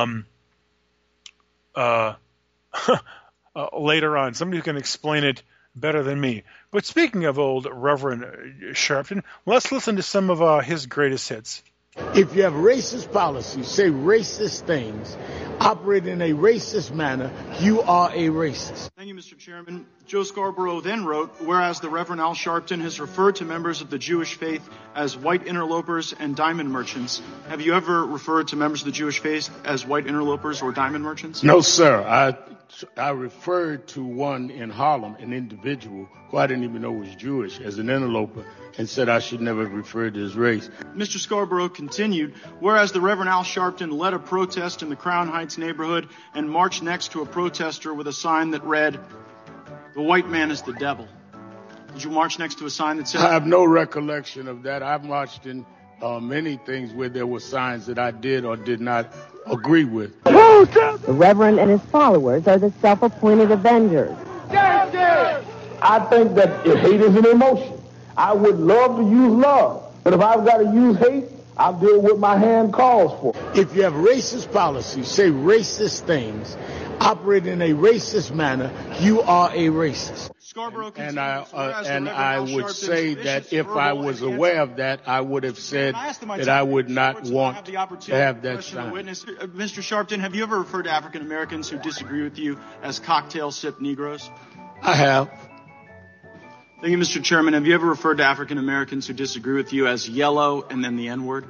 [SPEAKER 11] later on. Somebody who can explain it better than me. But speaking of old Reverend Sharpton, let's listen to some of his greatest hits.
[SPEAKER 3] If you have racist policies, say racist things, operate in a racist manner, you are a racist.
[SPEAKER 22] Thank you, Mr. Chairman. Joe Scarborough then wrote, whereas the Reverend Al Sharpton has referred to members of the Jewish faith as white interlopers and diamond merchants. Have you ever referred to members of the Jewish faith as white interlopers or diamond merchants?
[SPEAKER 3] No, sir. I referred to one in Harlem, an individual who I didn't even know was Jewish, as an interloper, and said I should never refer to his race.
[SPEAKER 22] Mr. Scarborough continued, whereas the Reverend Al Sharpton led a protest in the Crown Heights neighborhood and marched next to a protester with a sign that read, "The white man is the devil." Did you march next to a sign that said...
[SPEAKER 3] I have no recollection of that. I've marched in many things where there were signs that I did or did not agree with.
[SPEAKER 4] The Reverend and his followers are the self-appointed avengers.
[SPEAKER 7] I think that hate is an emotion. I would love to use love, but if I've got to use hate, I'll deal with what my hand calls for.
[SPEAKER 23] If you have racist policies, say racist things, operate in a racist manner, you are a racist.
[SPEAKER 3] And I would say that if I was aware of that, I would have said that I would not want to have that sign.
[SPEAKER 22] Mr. Sharpton, have you ever referred to African Americans who disagree with you as cocktail sip Negroes?
[SPEAKER 3] I have.
[SPEAKER 22] Thank you, Mr. Chairman. Have you ever referred to African Americans who disagree with you as yellow and then the N-word?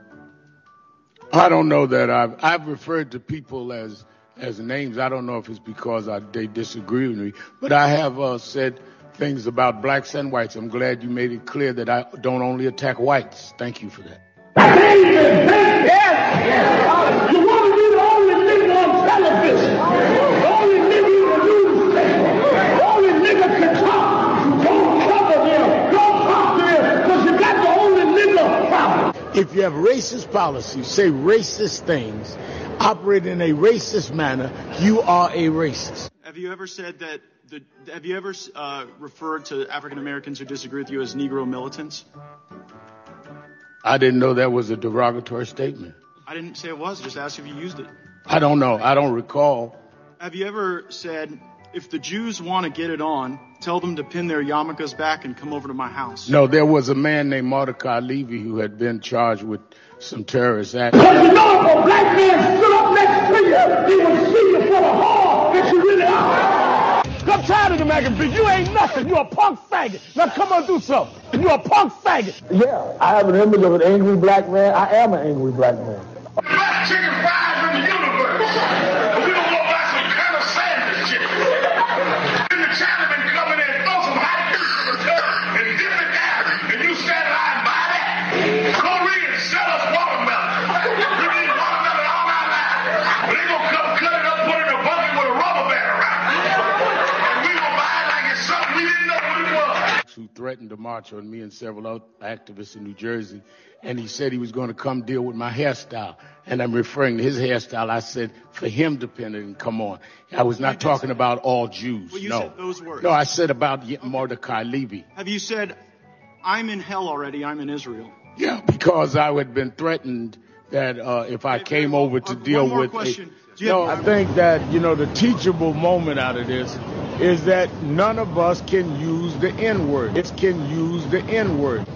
[SPEAKER 3] I don't know that I've referred to people as names. I don't know if it's because they disagree with me, but I have said things about blacks and whites. I'm glad you made it clear that I don't only attack whites. Thank you for that.
[SPEAKER 7] Yes. You want to be the only nigga on television, the only nigga in the newspaper, the only nigga can talk. Don't cover them, don't talk to them, because you got the only nigga problem.
[SPEAKER 23] If you have racist policies, say racist things, operate in a racist manner, you are a racist.
[SPEAKER 22] Have you ever said that? Have you ever referred to African Americans who disagree with you as Negro militants?
[SPEAKER 3] I didn't know that was a derogatory statement.
[SPEAKER 22] I didn't say it was. Just asked if you used it.
[SPEAKER 3] I don't know. I don't recall.
[SPEAKER 22] Have you ever said, if the Jews want to get it on, tell them to pin their yarmulkes back and come over to my house?
[SPEAKER 3] No, there was a man named Mordecai Levy who had been charged with some terrorist acts.
[SPEAKER 7] Because you know, if a black man stood up next to you, he would see you for the whore that you really are. I'm tired of the magazine. You ain't nothing. You a punk faggot. Now come on, do something. You a punk faggot. Yeah, I have an image of an angry black man. I am an angry black man.
[SPEAKER 24] Best chicken fries in the universe. We don't go buy some kind of sandwich chicken. Then the Chinaman come in and throw some hot grease in the tub and dip it down. And you stand line and buy that. Koreans sell us watermelon. We need watermelon all our lives. But they gonna come cut it up, put it in a bucket with a rubber band around it. And we gonna buy it like it's something we didn't know what it was.
[SPEAKER 3] Who threatened to march on me and several other activists in New Jersey. And he said he was going to come deal with my hairstyle. And I'm referring to his hairstyle. I said for him to pin it and come on. I was not talking about all Jews.
[SPEAKER 22] Well, you
[SPEAKER 3] no.
[SPEAKER 22] said those words.
[SPEAKER 3] No, I said about Mordecai Levy.
[SPEAKER 22] Have you said, I'm in hell already, I'm in Israel?
[SPEAKER 3] Yeah, because I had been threatened that if I came over to deal with
[SPEAKER 22] question.
[SPEAKER 23] I think that, the teachable moment out of this is that none of us can use the N-word. It can use the N-word.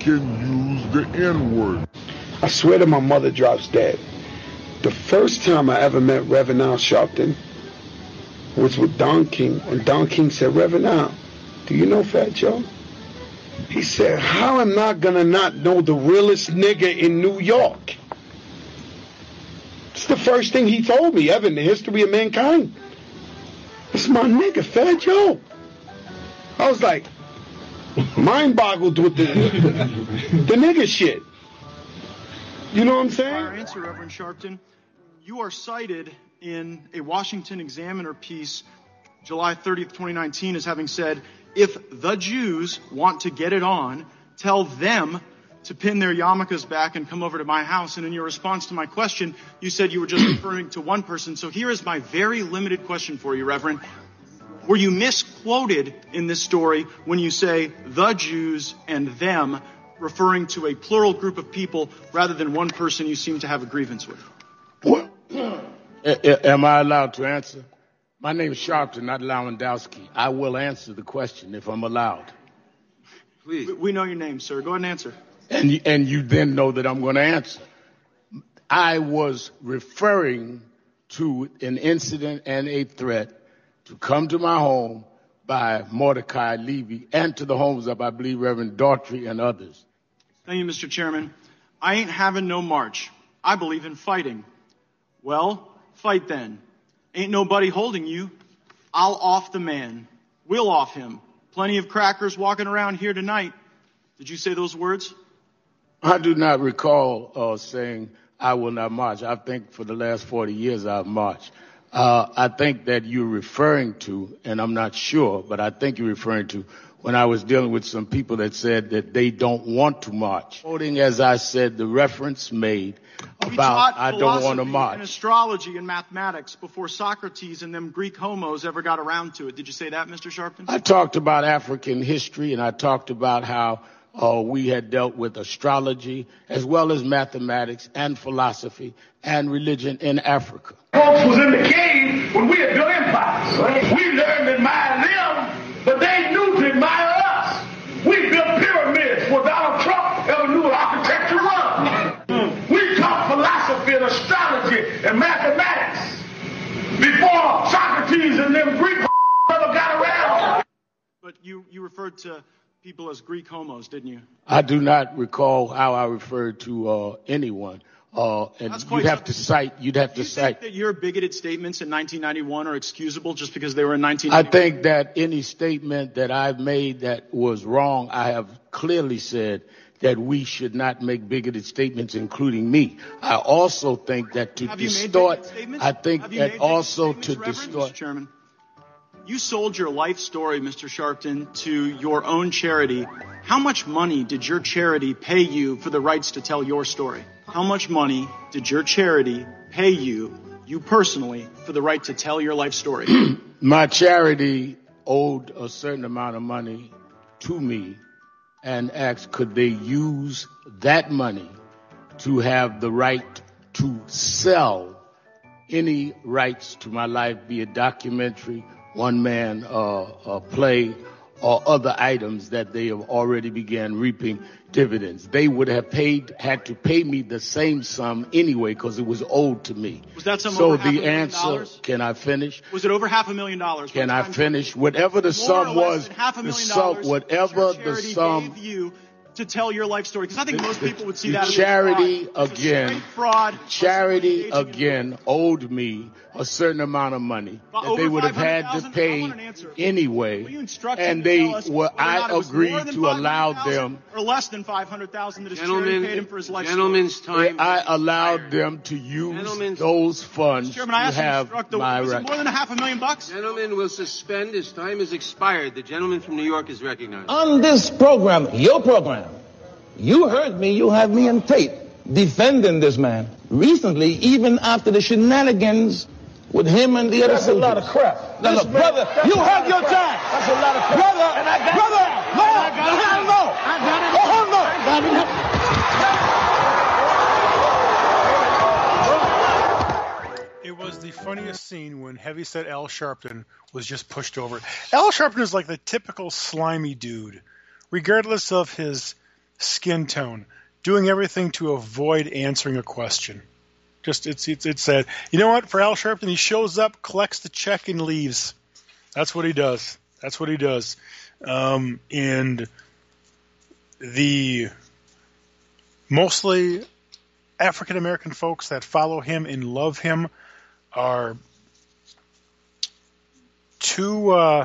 [SPEAKER 25] I swear to my mother drops dead. The first time I ever met Reverend Al Sharpton was with Don King. And Don King said, Reverend Al, do you know Fat Joe? He said, how am I gonna not know the realest nigga in New York? It's the first thing he told me ever in the history of mankind. It's my nigga, Fat Joe. I was like, mind boggled with the nigga shit. You know what I'm saying?
[SPEAKER 22] Our answer, Reverend Sharpton. You are cited in a Washington Examiner piece, July 30th, 2019, as having said, if the Jews want to get it on, tell them to pin their yarmulkes back and come over to my house. And in your response to my question, you said you were just referring to one person. So here is my very limited question for you, Reverend. Were you misquoted in this story when you say the Jews and them, referring to a plural group of people rather than one person you seem to have a grievance with?
[SPEAKER 3] What? Am I allowed to answer? My name is Sharpton, not Lewandowski. I will answer the question if I'm allowed.
[SPEAKER 22] Please. We know your name, sir. Go ahead and answer.
[SPEAKER 3] And you then know that I'm going to answer. I was referring to an incident and a threat to come to my home by Mordecai Levy and to the homes of, I believe, Reverend Daughtry and others.
[SPEAKER 22] Thank you, Mr. Chairman. I ain't having no march. I believe in fighting. Well, fight then. Ain't nobody holding you. I'll off the man. We'll off him. Plenty of crackers walking around here tonight. Did you say those words?
[SPEAKER 3] I do not recall saying I will not march. I think for the last 40 years I've marched. I think that you're referring to, and I'm not sure, but I think you're referring to when I was dealing with some people that said that they don't want to march. Quoting, as I said, the reference made about I don't want to march.
[SPEAKER 22] And astrology and mathematics before Socrates and them Greek homos ever got around to it. Did you say that, Mr. Sharpton?
[SPEAKER 3] I talked about African history, and I talked about how we had dealt with astrology as well as mathematics and philosophy and religion in Africa.
[SPEAKER 24] Folks was in the cave when we had built empires. We learned to admire them, but they knew to admire us. We built pyramids where Donald Trump ever knew what architecture was. We taught philosophy and astrology and mathematics before Socrates and them Greek ever got around.
[SPEAKER 22] But you referred to people as Greek homos, didn't you?
[SPEAKER 3] I do not recall how I referred to anyone. And you'd have to cite. Do you
[SPEAKER 22] think that your bigoted statements in 1991 are excusable just because they were in 1991?
[SPEAKER 3] I think that any statement that I've made that was wrong, I have clearly said that we should not make bigoted statements, including me. I also think that to distort. I think that also to distort.
[SPEAKER 22] Mr. Chairman, you sold your life story, Mr. Sharpton, to your own charity. How much money did your charity pay you for the rights to tell your story? How much money did your charity pay you personally, for the right to tell your life story?
[SPEAKER 3] My charity owed a certain amount of money to me and asked could they use that money to have the right to sell any rights to my life, be it documentary, one-man play, or other items that they have already began reaping dividends. They would have had to pay me the same sum anyway because it was owed to me.
[SPEAKER 22] Was that sum
[SPEAKER 3] so
[SPEAKER 22] over
[SPEAKER 3] the
[SPEAKER 22] $500,000?
[SPEAKER 3] answer, can I finish?
[SPEAKER 22] Was it over $500,000?
[SPEAKER 3] Can I finish? Whatever the sum was, whatever the sum
[SPEAKER 22] gave you to tell your life story, because I think most people would see that as
[SPEAKER 3] charity
[SPEAKER 22] fraud.
[SPEAKER 3] Charity again owed me a certain amount of money that they would have had to pay anyway, and I agreed to allow them,
[SPEAKER 22] or less than $500,000 that his charity paid him for his life
[SPEAKER 5] gentleman's
[SPEAKER 22] story.
[SPEAKER 5] time.
[SPEAKER 3] I allowed them to use those funds to have my
[SPEAKER 22] right. More than $500,000.
[SPEAKER 5] Gentleman will suspend. His time has expired. The gentleman from New York is recognized.
[SPEAKER 6] On this program, your program, you heard me, you have me on tape defending this man. Recently, even after the shenanigans with him and the other
[SPEAKER 7] soldiers. That's a lot of crap.
[SPEAKER 6] Now, look, brother, you have your time.
[SPEAKER 7] That's a lot of crap.
[SPEAKER 11] It was the funniest scene when Heavyset Al Sharpton was just pushed over. Al Sharpton is like the typical slimy dude, regardless of his skin tone, doing everything to avoid answering a question. Just it's sad. You know what? For Al Sharpton, he shows up, collects the check, and leaves. That's what he does. And the mostly African American folks that follow him and love him are too.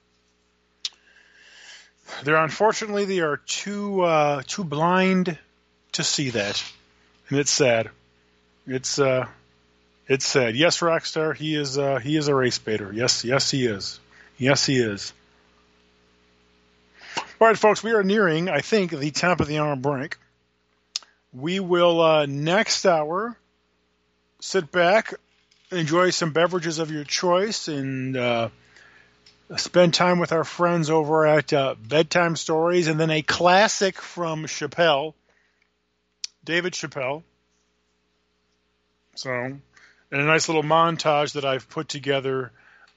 [SPEAKER 11] Unfortunately, they are too blind to see that, and it's sad. It's sad. Yes, Rockstar, he is a race baiter. Yes, he is. All right, folks, we are nearing, I think, the top of the hour break. We will next hour sit back, enjoy some beverages of your choice, and spend time with our friends over at Bedtime Stories, and then a classic from Chappelle, David Chappelle. So, and a nice little montage that I've put together,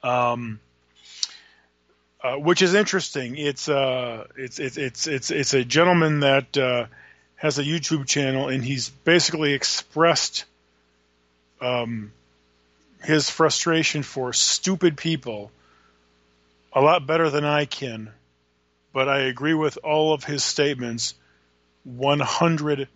[SPEAKER 11] which is interesting. It's a gentleman that has a YouTube channel, and he's basically expressed his frustration for stupid people a lot better than I can, but I agree with all of his statements 100%.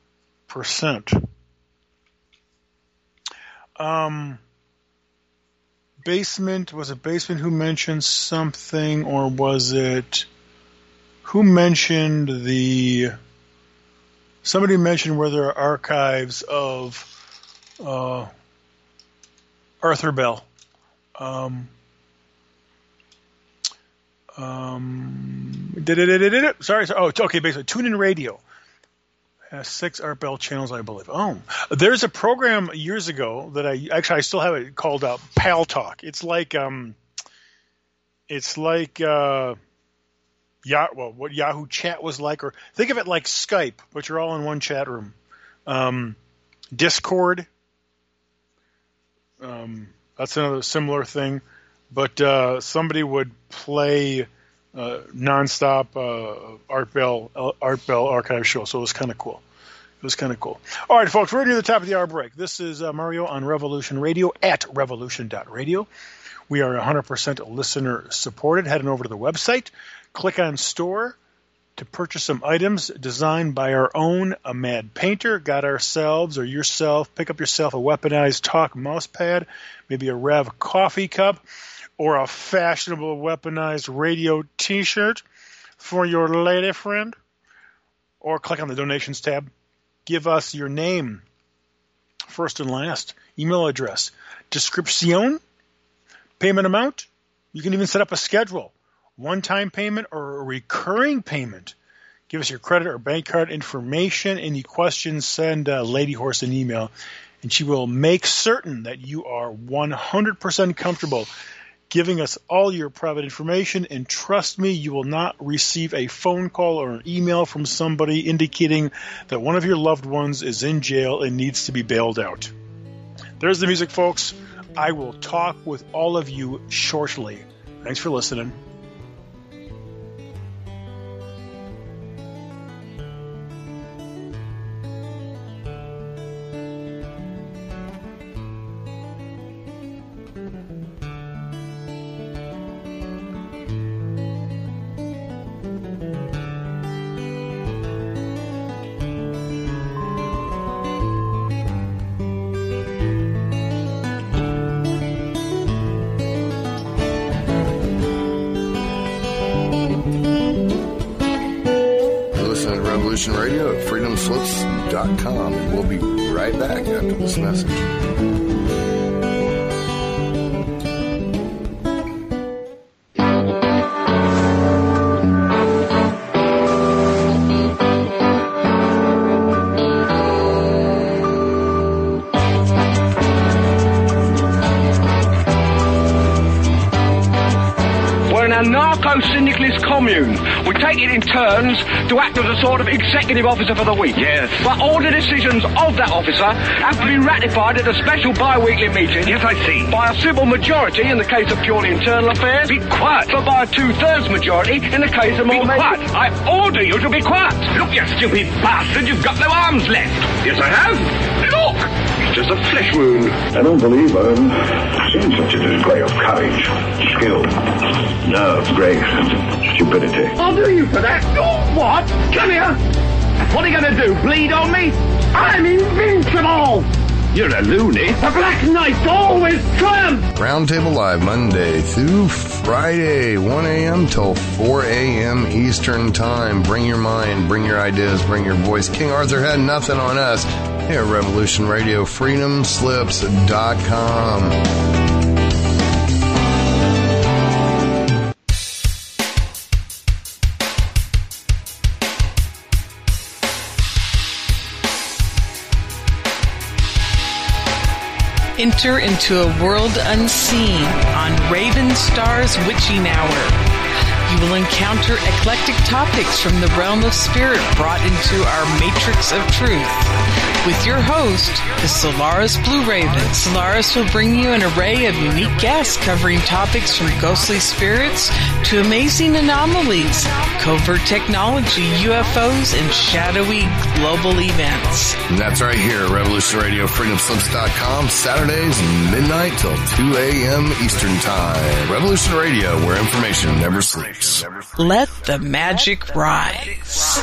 [SPEAKER 11] Was it Basement who mentioned something, or was it who mentioned somebody mentioned where there are archives of Arthur Bell. Sorry. Oh, okay. Basically, TuneIn Radio has 6 Art Bell channels, I believe. Oh, there's a program years ago that I still have it called Pal Talk. It's like what Yahoo Chat was like, or think of it like Skype, but you're all in one chat room. Discord. That's another similar thing, but somebody would play nonstop Art Bell archive show, so it was kind of cool. All right, folks, we're near the top of the hour break. This is Mario on Revolution Radio at revolution.radio. We are 100% listener supported. Heading over to the website, click on store to purchase some items designed by our own a mad painter. Got ourselves or yourself, pick up yourself a weaponized Talk mouse pad, maybe a Rev coffee cup, or a fashionable weaponized radio t-shirt for your lady friend. Or click on the donations tab. Give us your name, first and last, email address, description, payment amount. You can even set up a schedule. One-time payment or a recurring payment. Give us your credit or bank card information. Any questions, send Lady Horse an email, and she will make certain that you are 100% comfortable giving us all your private information. And trust me, you will not receive a phone call or an email from somebody indicating that one of your loved ones is in jail and needs to be bailed out. There's the music, folks. I will talk with all of you shortly. Thanks for listening.
[SPEAKER 2] Radio at freedomslips.com, and we'll be right back after this message.
[SPEAKER 1] Anarcho-syndicalist commune. We take it in turns to act as a sort of executive officer for the week. Yes. But all the decisions of that officer have to be ratified at a special bi-weekly meeting. Yes, I see. By a simple majority in the case of purely internal affairs. Be quiet. But by a 2/3 majority in the case of more... Be quiet. I order you to be quiet. Look, you stupid bastard, you've got no arms left. Yes, I have. Look! It's just a flesh wound. I don't believe I've seen such a display of courage, skill, nerve, grace, and stupidity. I'll do you for that. Oh, what? Come here. What are you going to do, bleed on me? I'm invincible. You're a loony. The Black Knight always triumphs.
[SPEAKER 2] Roundtable Live, Monday through Friday, 1 a.m. till 4 a.m. Eastern Time. Bring your mind, bring your ideas, bring your voice. King Arthur had nothing on us here at Revolution Radio, freedomslips.com.
[SPEAKER 8] Enter into a world unseen on Raven Star's Witching Hour. You will encounter eclectic topics from the realm of spirit brought into our matrix of truth. With your host, the Solaris Blue Raven. Solaris will bring you an array of unique guests covering topics from ghostly spirits to amazing anomalies, covert technology, UFOs, and shadowy global events.
[SPEAKER 2] And that's right here at Revolution Radio, freedomslips.com, Saturdays, midnight till 2 a.m. Eastern Time. Revolution Radio, where information never sleeps.
[SPEAKER 8] Let the magic rise.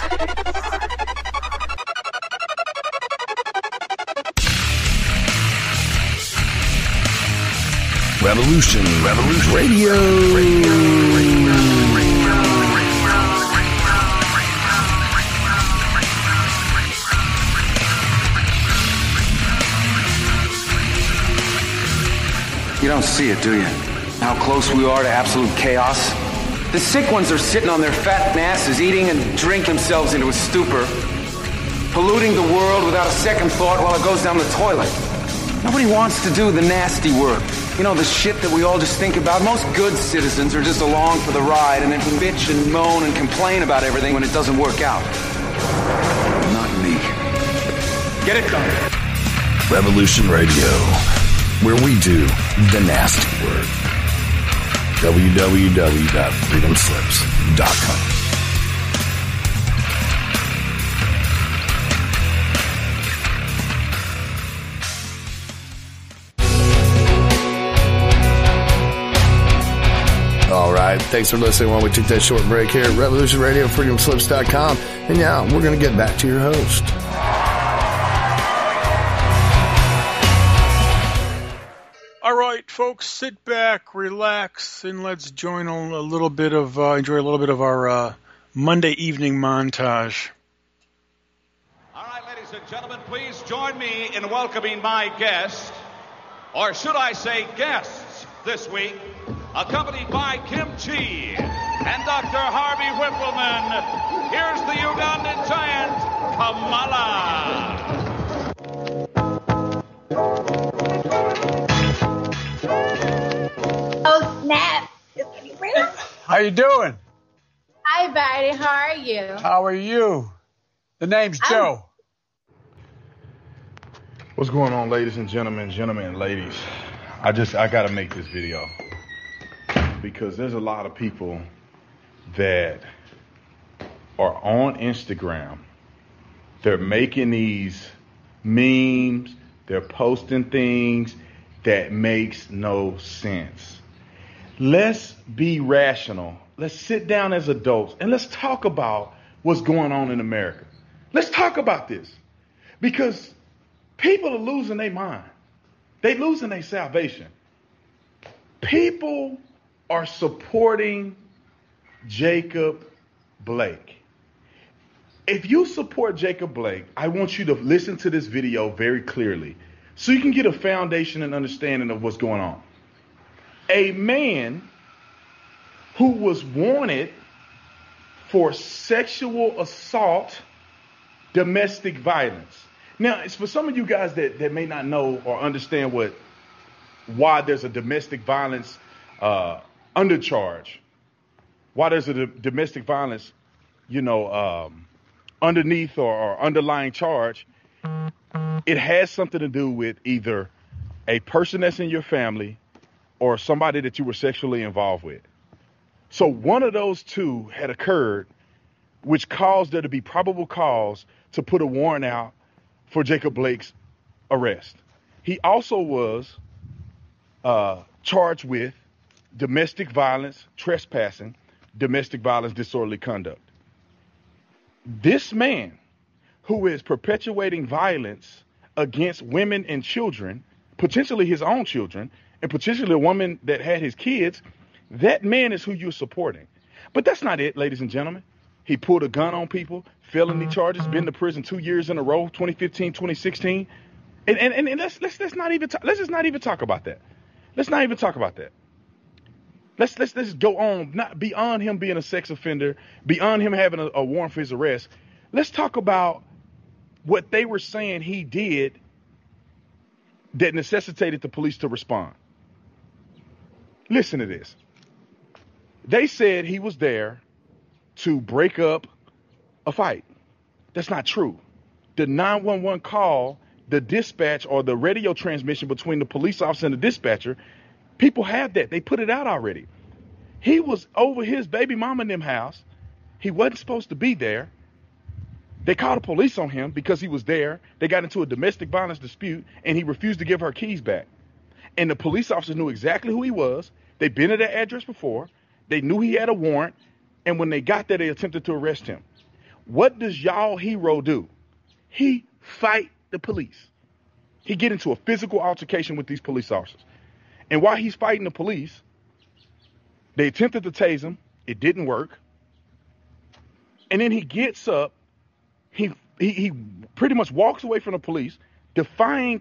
[SPEAKER 2] Revolution Radio.
[SPEAKER 9] You don't see it, do you? How close we are to absolute chaos? The sick ones are sitting on their fat asses, eating and drink themselves into a stupor, polluting the world without a second thought while it goes down the toilet. Nobody wants to do the nasty work. You know, the shit that we all just think about. Most good citizens are just along for the ride and then bitch and moan and complain about everything when it doesn't work out. Not me. Get it done.
[SPEAKER 10] Revolution Radio, where we do the nasty work. www.freedomslips.com.
[SPEAKER 2] All right. Thanks for listening while we took that short break here at Revolution Radio, freedomslips.com. And now we're going to get back to your host.
[SPEAKER 11] All right, folks, sit back, relax, and let's enjoy a little bit of our Monday evening montage.
[SPEAKER 12] All right, ladies and gentlemen, please join me in welcoming my guest, or should I say guests, this week, accompanied by Kim Chi and Dr. Harvey Whippleman. Here's the Ugandan giant, Kamala.
[SPEAKER 13] Oh, snap.
[SPEAKER 15] How you doing?
[SPEAKER 13] Hi, Barty. How are you?
[SPEAKER 15] How are you? The name's Joe.
[SPEAKER 26] What's going on, ladies and gentlemen and ladies? I got to make this video because there's a lot of people that are on Instagram. They're making these memes. They're posting things that makes no sense. Let's be rational. Let's sit down as adults and let's talk about what's going on in America. Let's talk about this because people are losing their mind. They're losing their salvation. People are supporting Jacob Blake. If you support Jacob Blake, I want you to listen to this video very clearly so you can get a foundation and understanding of what's going on. A man who was wanted for sexual assault, domestic violence. Now, it's for some of you guys that may not know or understand why there's a domestic violence undercharge, why there's a domestic violence, underneath or underlying charge. It has something to do with either a person that's in your family or somebody that you were sexually involved with. So one of those two had occurred, which caused there to be probable cause to put a warrant out for Jacob Blake's arrest. He also was charged with domestic violence, trespassing, domestic violence, disorderly conduct. This man who is perpetuating violence against women and children, potentially his own children, and potentially a woman that had his kids, that man is who you're supporting. But that's not it, ladies and gentlemen. He pulled a gun on people, felony charges, been to prison 2 years in a row, 2015, 2016. And let's just not even talk about that. Let's not even talk about that. Let's go on, not beyond him being a sex offender, beyond him having a warrant for his arrest. Let's talk about what they were saying he did that necessitated the police to respond. Listen to this. They said he was there to break up a fight. That's not true. The 911 call, the dispatch or the radio transmission between the police officer and the dispatcher, people have that. They put it out already. He was over his baby mama in them house. He wasn't supposed to be there. They called the police on him because he was there. They got into a domestic violence dispute and he refused to give her keys back. And the police officers knew exactly who he was. They'd been at that address before. They knew he had a warrant. And when they got there, they attempted to arrest him. What does y'all hero do? He fight the police. He get into a physical altercation with these police officers. And while he's fighting the police, they attempted to tase him. It didn't work. And then he gets up. He pretty much walks away from the police, defying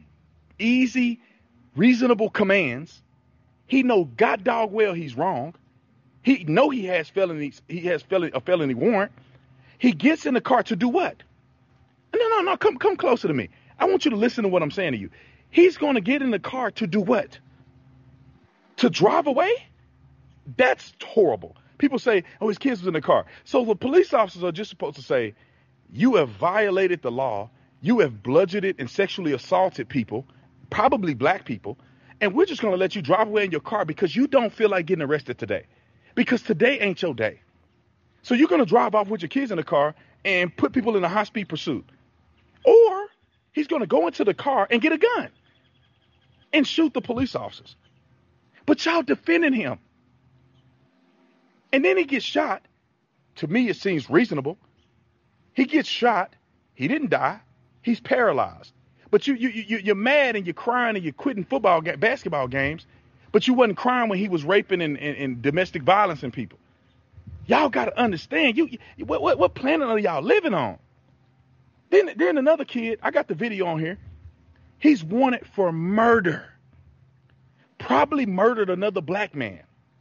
[SPEAKER 26] easy, reasonable commands. He know god dog well he's wrong. He know he has felonies. He has a felony warrant. He gets in the car to do what? No. Come closer to me. I want you to listen to what I'm saying to you. He's going to get in the car to do what? To drive away? That's horrible. People say, oh, his kids was in the car. So the police officers are just supposed to say, you have violated the law. You have bludgeoned and sexually assaulted people, probably black people, and we're just going to let you drive away in your car because you don't feel like getting arrested today. Because today ain't your day. So you're going to drive off with your kids in the car and put people in a high-speed pursuit. Or he's going to go into the car and get a gun and shoot the police officers. But y'all defending him. And then he gets shot. To me, it seems reasonable. He gets shot. He didn't die. He's paralyzed. But you're mad and you're crying and you're quitting basketball games, but you wasn't crying when he was raping and domestic violence in people. Y'all got to understand. What planet are y'all living on? Then another kid, I got the video on here. He's wanted for murder. Probably murdered another black man.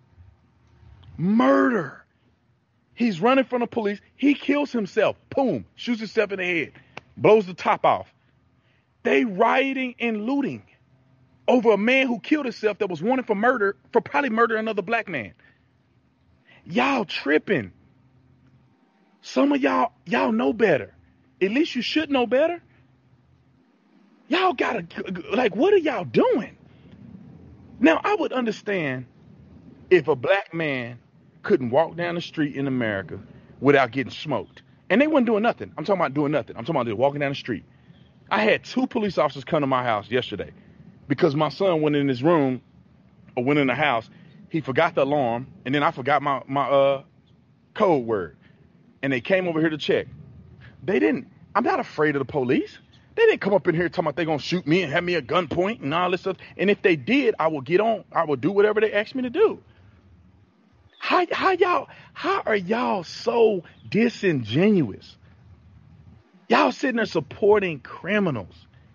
[SPEAKER 26] Murder. He's running from the police. He kills himself. Boom. Shoots himself in the head. Blows the top off. They rioting and looting over a man who killed himself that was wanted for murder, for probably murdering another black man. Y'all tripping. Some of y'all know better. At least you should know better. Y'all gotta, like, what are y'all doing? Now, I would understand if a black man couldn't walk down the street in America without getting smoked. And they weren't doing nothing. I'm talking about doing nothing. I'm talking about just walking down the street. I had 2 police officers come to my house yesterday because my son went in his room or went in the house. He forgot the alarm, and then I forgot my code word. And they came over here to check. I'm not afraid of the police. They didn't come up in here talking about they're going to shoot me and have me at gunpoint and all this stuff. And if they did, I will do whatever they asked me to do. How are y'all so disingenuous? Y'all sitting there supporting criminals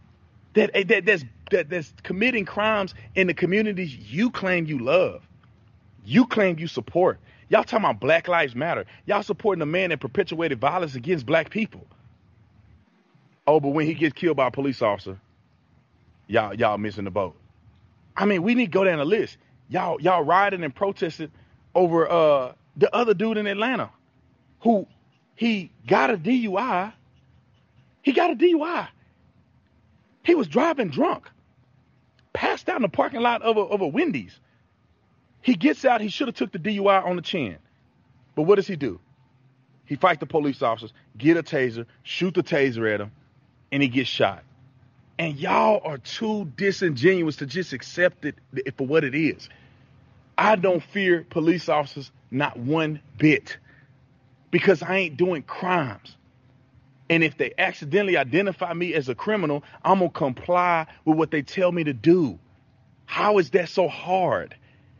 [SPEAKER 26] that's committing crimes in the communities you claim you love. You claim you support. Y'all talking about Black Lives Matter. Y'all supporting a man that perpetuated violence against black people. Oh, but when he gets killed by a police officer, y'all missing the boat. I mean, we need to go down the list. Y'all rioting and protesting over the other dude in Atlanta who he got a DUI. He got a DUI. He was driving drunk, passed out in the parking lot of a Wendy's. He gets out. He should have took the DUI on the chin. But what does he do? He fights the police officers, get a taser, shoot the taser at him, and he gets shot. And y'all are too disingenuous to just accept it for what it is. I don't fear police officers not one bit because I ain't doing crimes. And if they accidentally identify me as a criminal, I'm going to comply with what they tell me to do. How is that so hard?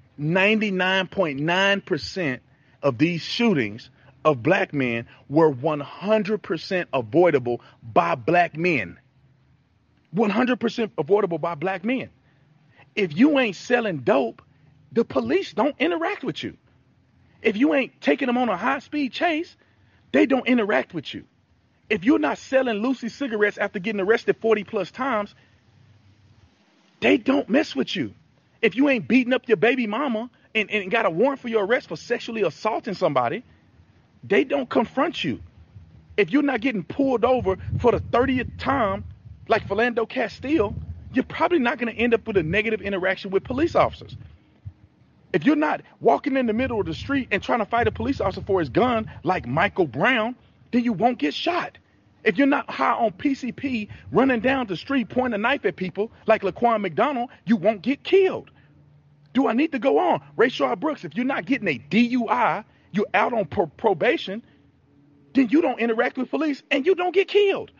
[SPEAKER 26] 99.9% of these shootings of black men were 100% avoidable by black men. 100% avoidable by black men. If you ain't selling dope, the police don't interact with you. If you ain't taking them on a high-speed chase, they don't interact with you. If you're not selling Lucy cigarettes after getting arrested 40-plus times, they don't mess with you. If you ain't beating up your baby mama and got a warrant for your arrest for sexually assaulting somebody, they don't confront you. If you're not getting pulled over for the 30th time, like Philando Castile, you're probably not going to end up with a negative interaction with police officers. If you're not walking in the middle of the street and trying to fight a police officer for his gun, like Michael Brown, then you won't get shot. If you're not high on PCP running down the street pointing a knife at people like Laquan McDonald, you won't get killed. Do I need to go on? Rayshard Brooks, if you're not getting a DUI, you're out on probation, then you don't interact with police and you don't get killed.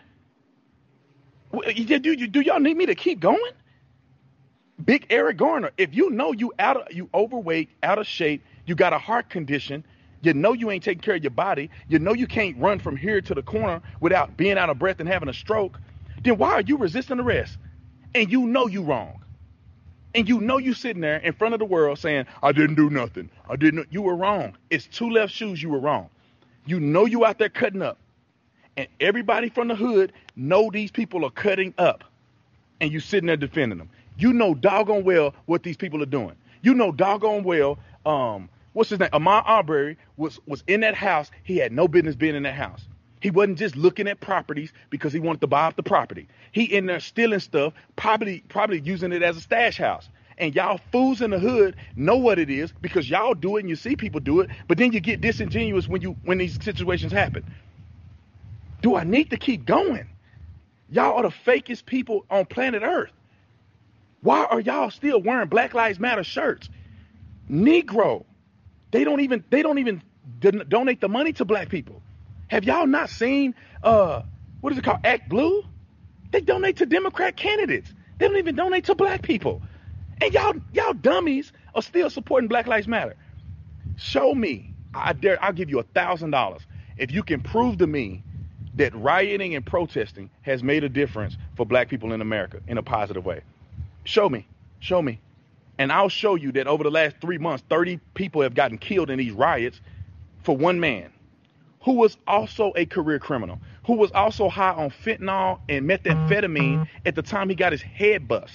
[SPEAKER 26] Do y'all need me to keep going? Big Eric Garner, if you know you overweight, out of shape, you got a heart condition, you know you ain't taking care of your body, you know you can't run from here to the corner without being out of breath and having a stroke, then why are you resisting arrest? And you know you wrong. And you know you sitting there in front of the world saying, I didn't do nothing. You were wrong. It's two left shoes, you were wrong. You know you out there cutting up. And everybody from the hood know these people are cutting up. And you sitting there defending them. You know doggone well what these people are doing. You know doggone well, what's his name? Ahmaud Arbery was in that house. He had no business being in that house. He wasn't just looking at properties because he wanted to buy up the property. He in there stealing stuff, probably using it as a stash house. And y'all fools in the hood know what it is because y'all do it and you see people do it, but then you get disingenuous when these situations happen. Do I need to keep going? Y'all are the fakest people on planet Earth. Why are y'all still wearing Black Lives Matter shirts? Negro, they don't even donate the money to black people. Have y'all not seen, what is it called, Act Blue? They donate to Democrat candidates. They don't even donate to black people. And y'all dummies are still supporting Black Lives Matter. Show me, I'll give you $1,000 if you can prove to me that rioting and protesting has made a difference for black people in America in a positive way. Show me. And I'll show you that over the last 3 months, 30 people have gotten killed in these riots for one man who was also a career criminal, who was also high on fentanyl and methamphetamine at the time he got his head bust.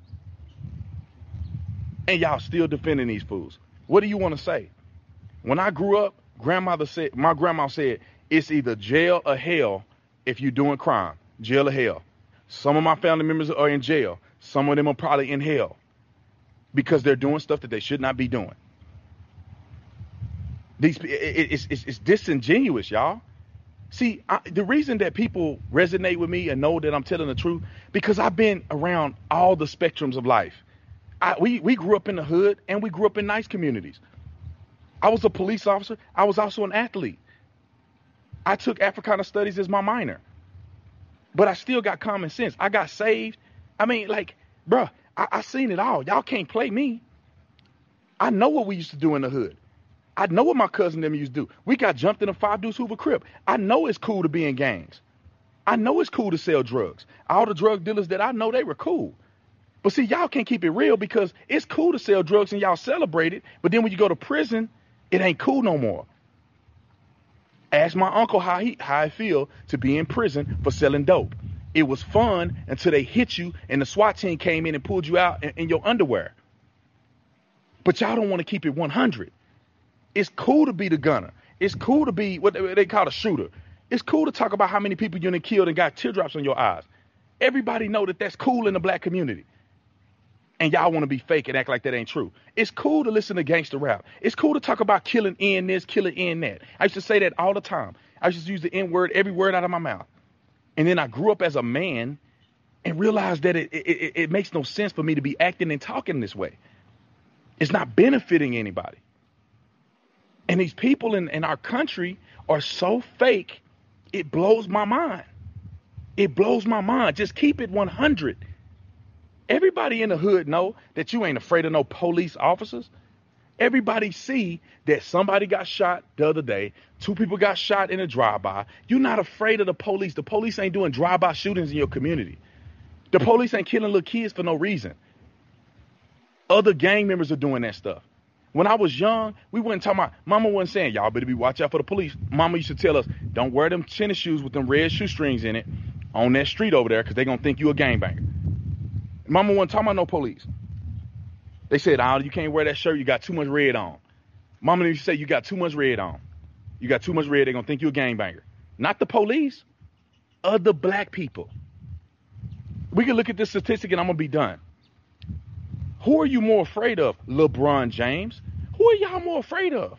[SPEAKER 26] And y'all still defending these fools. What do you want to say? When I grew up, my grandma said, it's either jail or hell if you're doing crime. Jail or hell. Some of my family members are in jail. Some of them are probably in hell because they're doing stuff that they should not be doing. It's disingenuous, y'all. See, the reason that people resonate with me and know that I'm telling the truth, because I've been around all the spectrums of life. We grew up in the hood and we grew up in nice communities. I was a police officer. I was also an athlete. I took Africana studies as my minor, but I still got common sense. I got saved. I mean, like, bruh, I seen it all. Y'all can't play me. I know what we used to do in the hood. I know what my cousin them used to do. We got jumped in a 5 Deuce Hoover Crip. I know it's cool to be in gangs. I know it's cool to sell drugs. All the drug dealers that I know, they were cool. But see, y'all can't keep it real because it's cool to sell drugs and y'all celebrate it. But then when you go to prison, it ain't cool no more. Ask my uncle how I feel to be in prison for selling dope. It was fun until they hit you and the SWAT team came in and pulled you out in your underwear. But y'all don't want to keep it 100. It's cool to be the gunner. It's cool to be what they call a shooter. It's cool to talk about how many people you done killed and got teardrops on your eyes. Everybody know that that's cool in the black community. And y'all want to be fake and act like that ain't true. It's cool to listen to gangster rap. It's cool to talk about killing in this, killing in that. I used to say that all the time. I used to use the N-word, every word out of my mouth. And then I grew up as a man and realized that it makes no sense for me to be acting and talking this way. It's not benefiting anybody. And these people in our country are so fake, it blows my mind. It blows my mind. Just keep it 100. Everybody in the hood know that you ain't afraid of no police officers. Everybody see that somebody got shot the other day. 2 people got shot in a drive-by. You're not afraid of the police. The police ain't doing drive-by shootings in your community. The police ain't killing little kids for no reason. Other gang members are doing that stuff. When I was young, we wasn't talking about, mama wasn't saying, y'all better be watch out for the police. Mama used to tell us, don't wear them tennis shoes with them red shoestrings in it on that street over there because they're going to think you a gangbanger. Mama wasn't talking about no police. They said, oh, you can't wear that shirt. You got too much red on. Mama used to say, you got too much red on. You got too much red. They're going to think you a gangbanger. Not the police. Other black people. We can look at this statistic and I'm going to be done. Who are you more afraid of? LeBron James? Who are y'all more afraid of?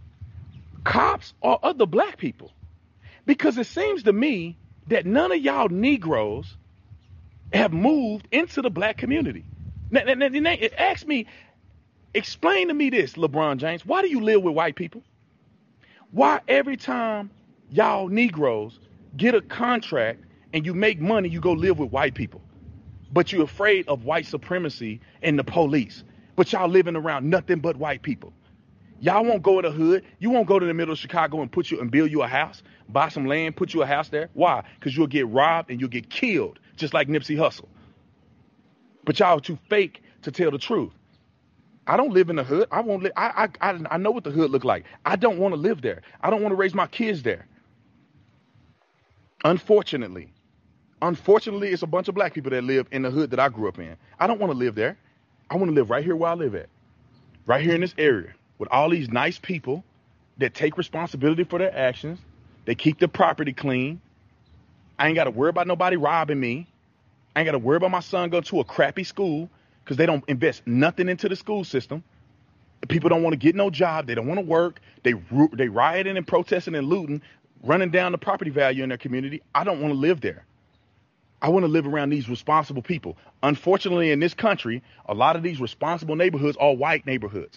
[SPEAKER 26] Cops or other black people? Because it seems to me that none of y'all Negroes have moved into the black community. Now, ask me, explain to me this, LeBron James. Why do you live with white people? Why every time y'all Negroes get a contract and you make money, you go live with white people? But you're afraid of white supremacy and the police. But y'all living around nothing but white people. Y'all won't go to the hood. You won't go to the middle of Chicago and build you a house, buy some land, put you a house there. Why? Because you'll get robbed and you'll get killed, just like Nipsey Hussle. But y'all are too fake to tell the truth. I don't live in the hood. I won't live. I know what the hood look like. I don't want to live there. I don't want to raise my kids there. Unfortunately, it's a bunch of black people that live in the hood that I grew up in. I don't want to live there. I want to live right here where I live at. Right here in this area with all these nice people that take responsibility for their actions. They keep the property clean. I ain't got to worry about nobody robbing me. I ain't got to worry about my son going to a crappy school because they don't invest nothing into the school system. People don't want to get no job. They don't want to work. They rioting and protesting and looting, running down the property value in their community. I don't want to live there. I want to live around these responsible people. Unfortunately, in this country, a lot of these responsible neighborhoods are white neighborhoods.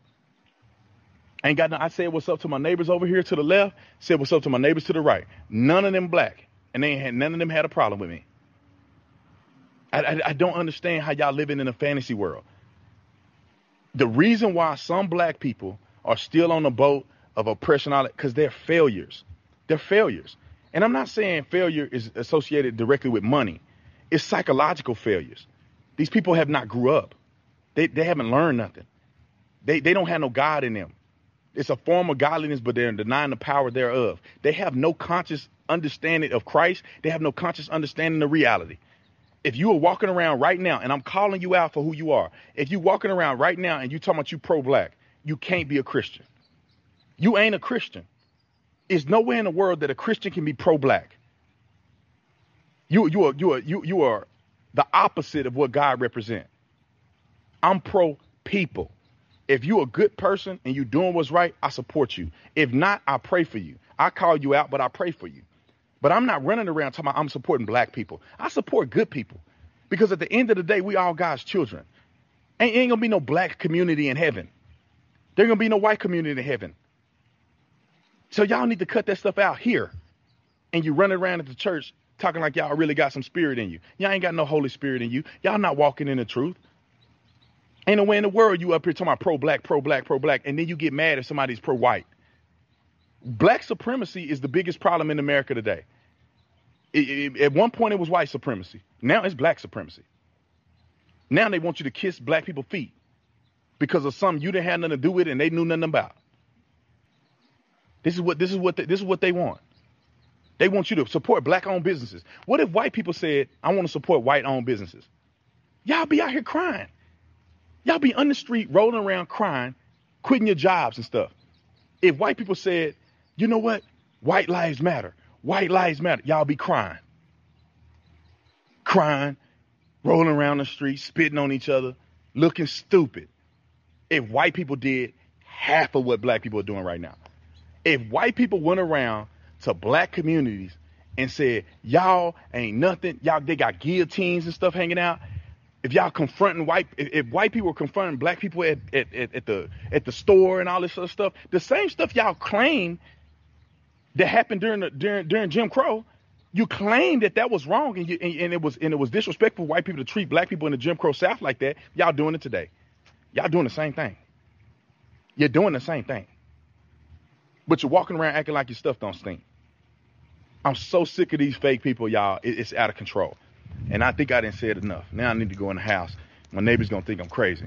[SPEAKER 26] I said what's up to my neighbors over here to the left, said what's up to my neighbors to the right. None of them black, and none of them had a problem with me. I don't understand how y'all living in a fantasy world. The reason why some black people are still on the boat of oppression, because they're failures. They're failures. And I'm not saying failure is associated directly with money. It's psychological failures. These people have not grew up. They haven't learned nothing. They don't have no God in them. It's a form of godliness, but they're denying the power thereof. They have no conscious understanding of Christ. They have no conscious understanding of reality. If you are walking around right now, and I'm calling you out for who you are, if you're walking around right now and you talking about you pro-black, you can't be a Christian. You ain't a Christian. There's nowhere in the world that a Christian can be pro-black. You are the opposite of what God represents. I'm pro-people. If you're a good person and you're doing what's right, I support you. If not, I pray for you. I call you out, but I pray for you. But I'm not running around talking about I'm supporting black people. I support good people. Because at the end of the day, we all God's children. Ain't going to be no black community in heaven. There ain't going to be no white community in heaven. So y'all need to cut that stuff out here. And you running around at the church talking like y'all really got some spirit in you. Y'all ain't got no Holy Spirit in you. Y'all not walking in the truth. Ain't no way in the world you up here talking about pro-black, pro-black, pro-black, and then you get mad if somebody's pro-white. Black supremacy is the biggest problem in America today. At one point, it was white supremacy. Now it's black supremacy. Now they want you to kiss black people's feet because of something you didn't have nothing to do with and they knew nothing about. This is what they want. They want you to support black-owned businesses. What if white people said, I want to support white-owned businesses? Y'all be out here crying. Y'all be on the street rolling around crying, quitting your jobs and stuff. If white people said, you know what? White lives matter. White lives matter. Y'all be crying. Crying, rolling around the street, spitting on each other, looking stupid. If white people did half of what black people are doing right now. If white people went around to black communities and said, y'all ain't nothing, y'all, they got guillotines and stuff hanging out. If y'all confronting if white people were confronting black people at the store and all this other stuff, the same stuff y'all claim that happened during Jim Crow, you claim that was wrong and it was disrespectful for white people to treat black people in the Jim Crow South like that. Y'all doing it today. Y'all doing the same thing. You're doing the same thing. But you're walking around acting like your stuff don't stink. I'm so sick of these fake people, y'all. It's out of control. And I think I didn't say it enough. Now I need to go in the house. My neighbor's gonna think I'm crazy.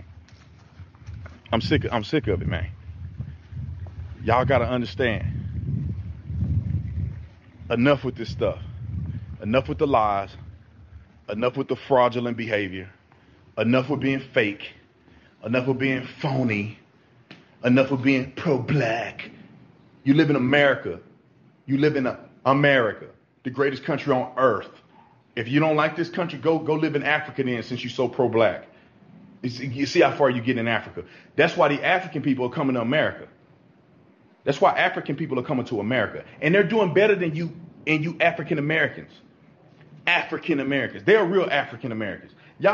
[SPEAKER 26] I'm sick of it, man. Y'all gotta understand. Enough with this stuff. Enough with the lies. Enough with the fraudulent behavior. Enough with being fake. Enough with being phony. Enough with being pro-black. You live in America. You live in America, the greatest country on earth. If you don't like this country, go live in Africa then, since you're so pro-black. You see how far you get in Africa. That's why the African people are coming to America. That's why African people are coming to America. And they're doing better than you and you African Americans. African Americans. They're real African Americans.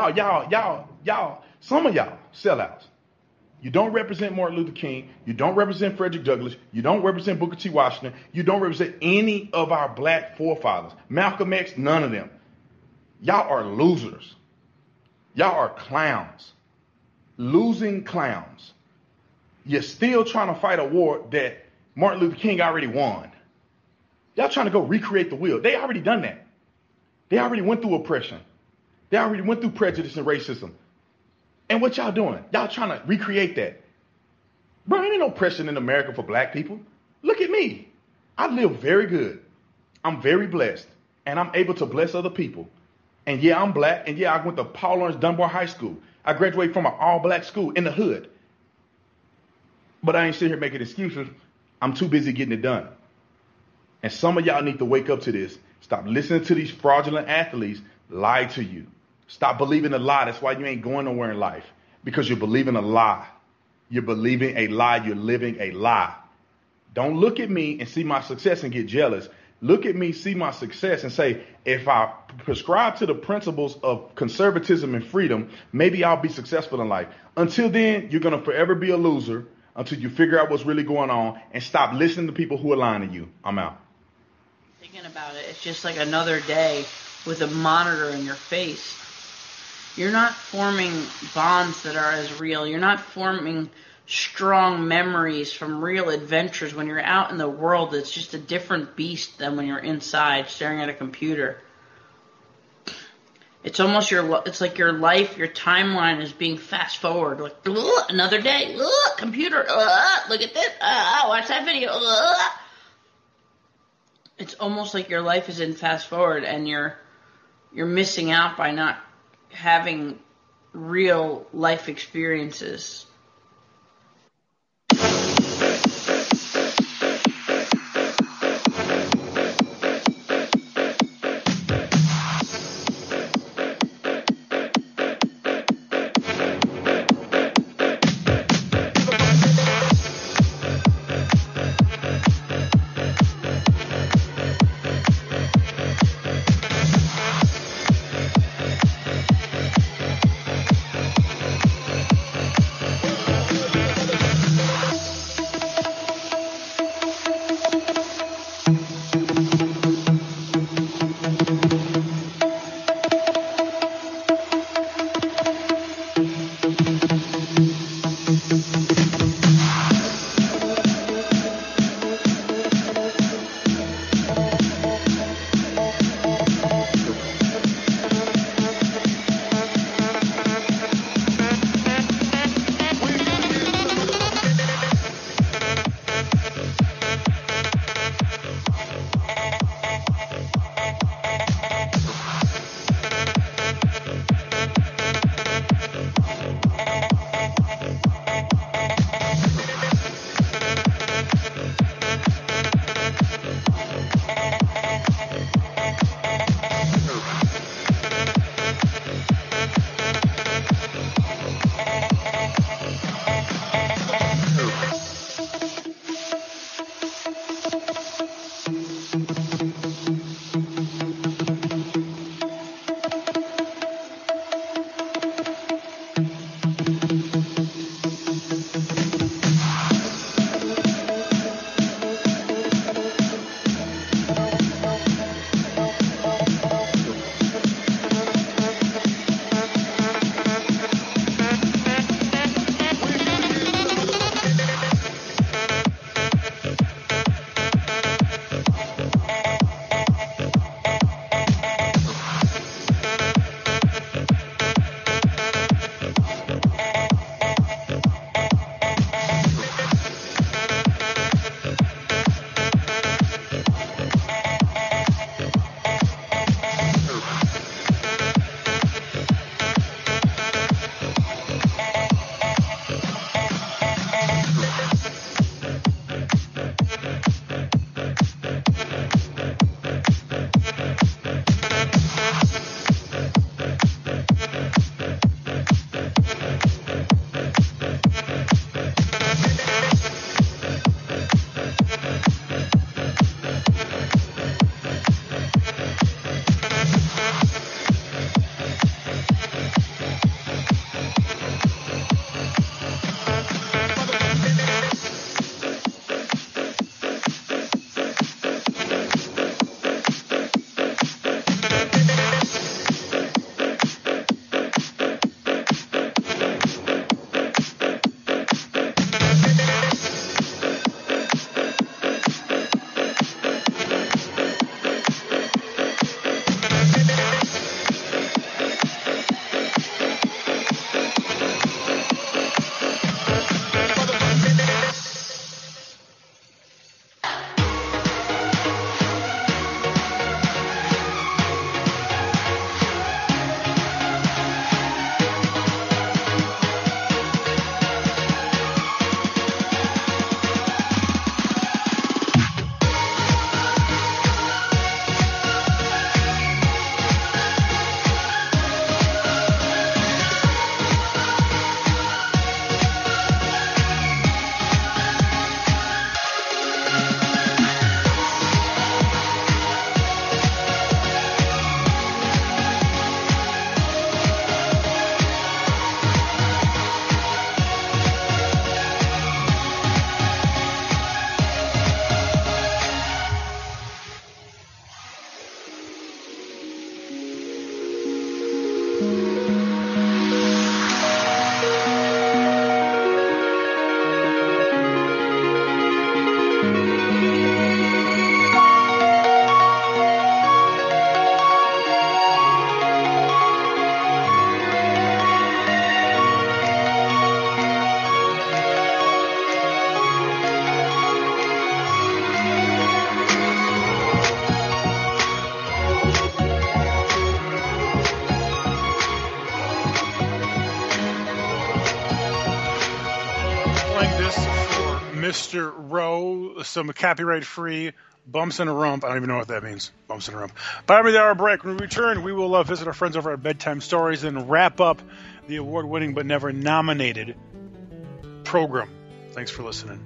[SPEAKER 26] Y'all, some of y'all sellouts. You don't represent Martin Luther King. You don't represent Frederick Douglass. You don't represent Booker T. Washington. You don't represent any of our black forefathers. Malcolm X, none of them. Y'all are losers. Y'all are clowns. Losing clowns. You're still trying to fight a war that Martin Luther King already won. Y'all trying to go recreate the wheel. They already done that. They already went through oppression. They already went through prejudice and racism. And what y'all doing? Y'all trying to recreate that. Bro, there ain't no oppression in America for black people. Look at me. I live very good. I'm very blessed. And I'm able to bless other people. And yeah, I'm black. And yeah, I went to Paul Laurence Dunbar High School. I graduated from an all-black school in the hood. But I ain't sitting here making excuses. I'm too busy getting it done. And some of y'all need to wake up to this. Stop listening to these fraudulent athletes lie to you. Stop believing a lie. That's why you ain't going nowhere in life. Because you're believing a lie. You're believing a lie. You're living a lie. Don't look at me and see my success and get jealous. Look at me, see my success, and say, if I prescribe to the principles of conservatism and freedom, maybe I'll be successful in life. Until then, you're going to forever be a loser until you figure out what's really going on and stop listening to people who are lying to you. I'm out.
[SPEAKER 14] Thinking about it, it's just like another day with a monitor in your face. You're not forming bonds that are as real. You're not forming strong memories from real adventures. When you're out in the world, it's just a different beast than when you're inside staring at a computer. It's almost it's like your life, your timeline is being fast forward. Like, another day, computer, look at this, watch that video. It's almost like your life is in fast forward and you're missing out by not having real life experiences.
[SPEAKER 11] Mr. Rowe some copyright-free bumps in a rump. I don't even know what that means, bumps in a rump. But after our break, when we return, we will visit our friends over at Bedtime Stories and wrap up the award-winning but never nominated program. Thanks for listening.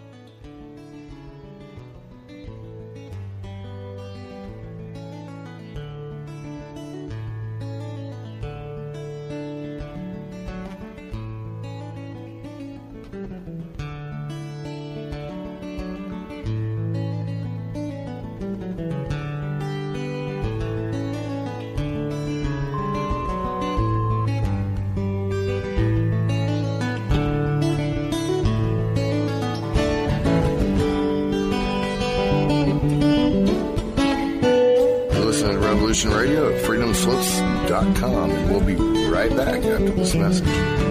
[SPEAKER 2] Radio at freedomslips.com, and we'll be right back after this message.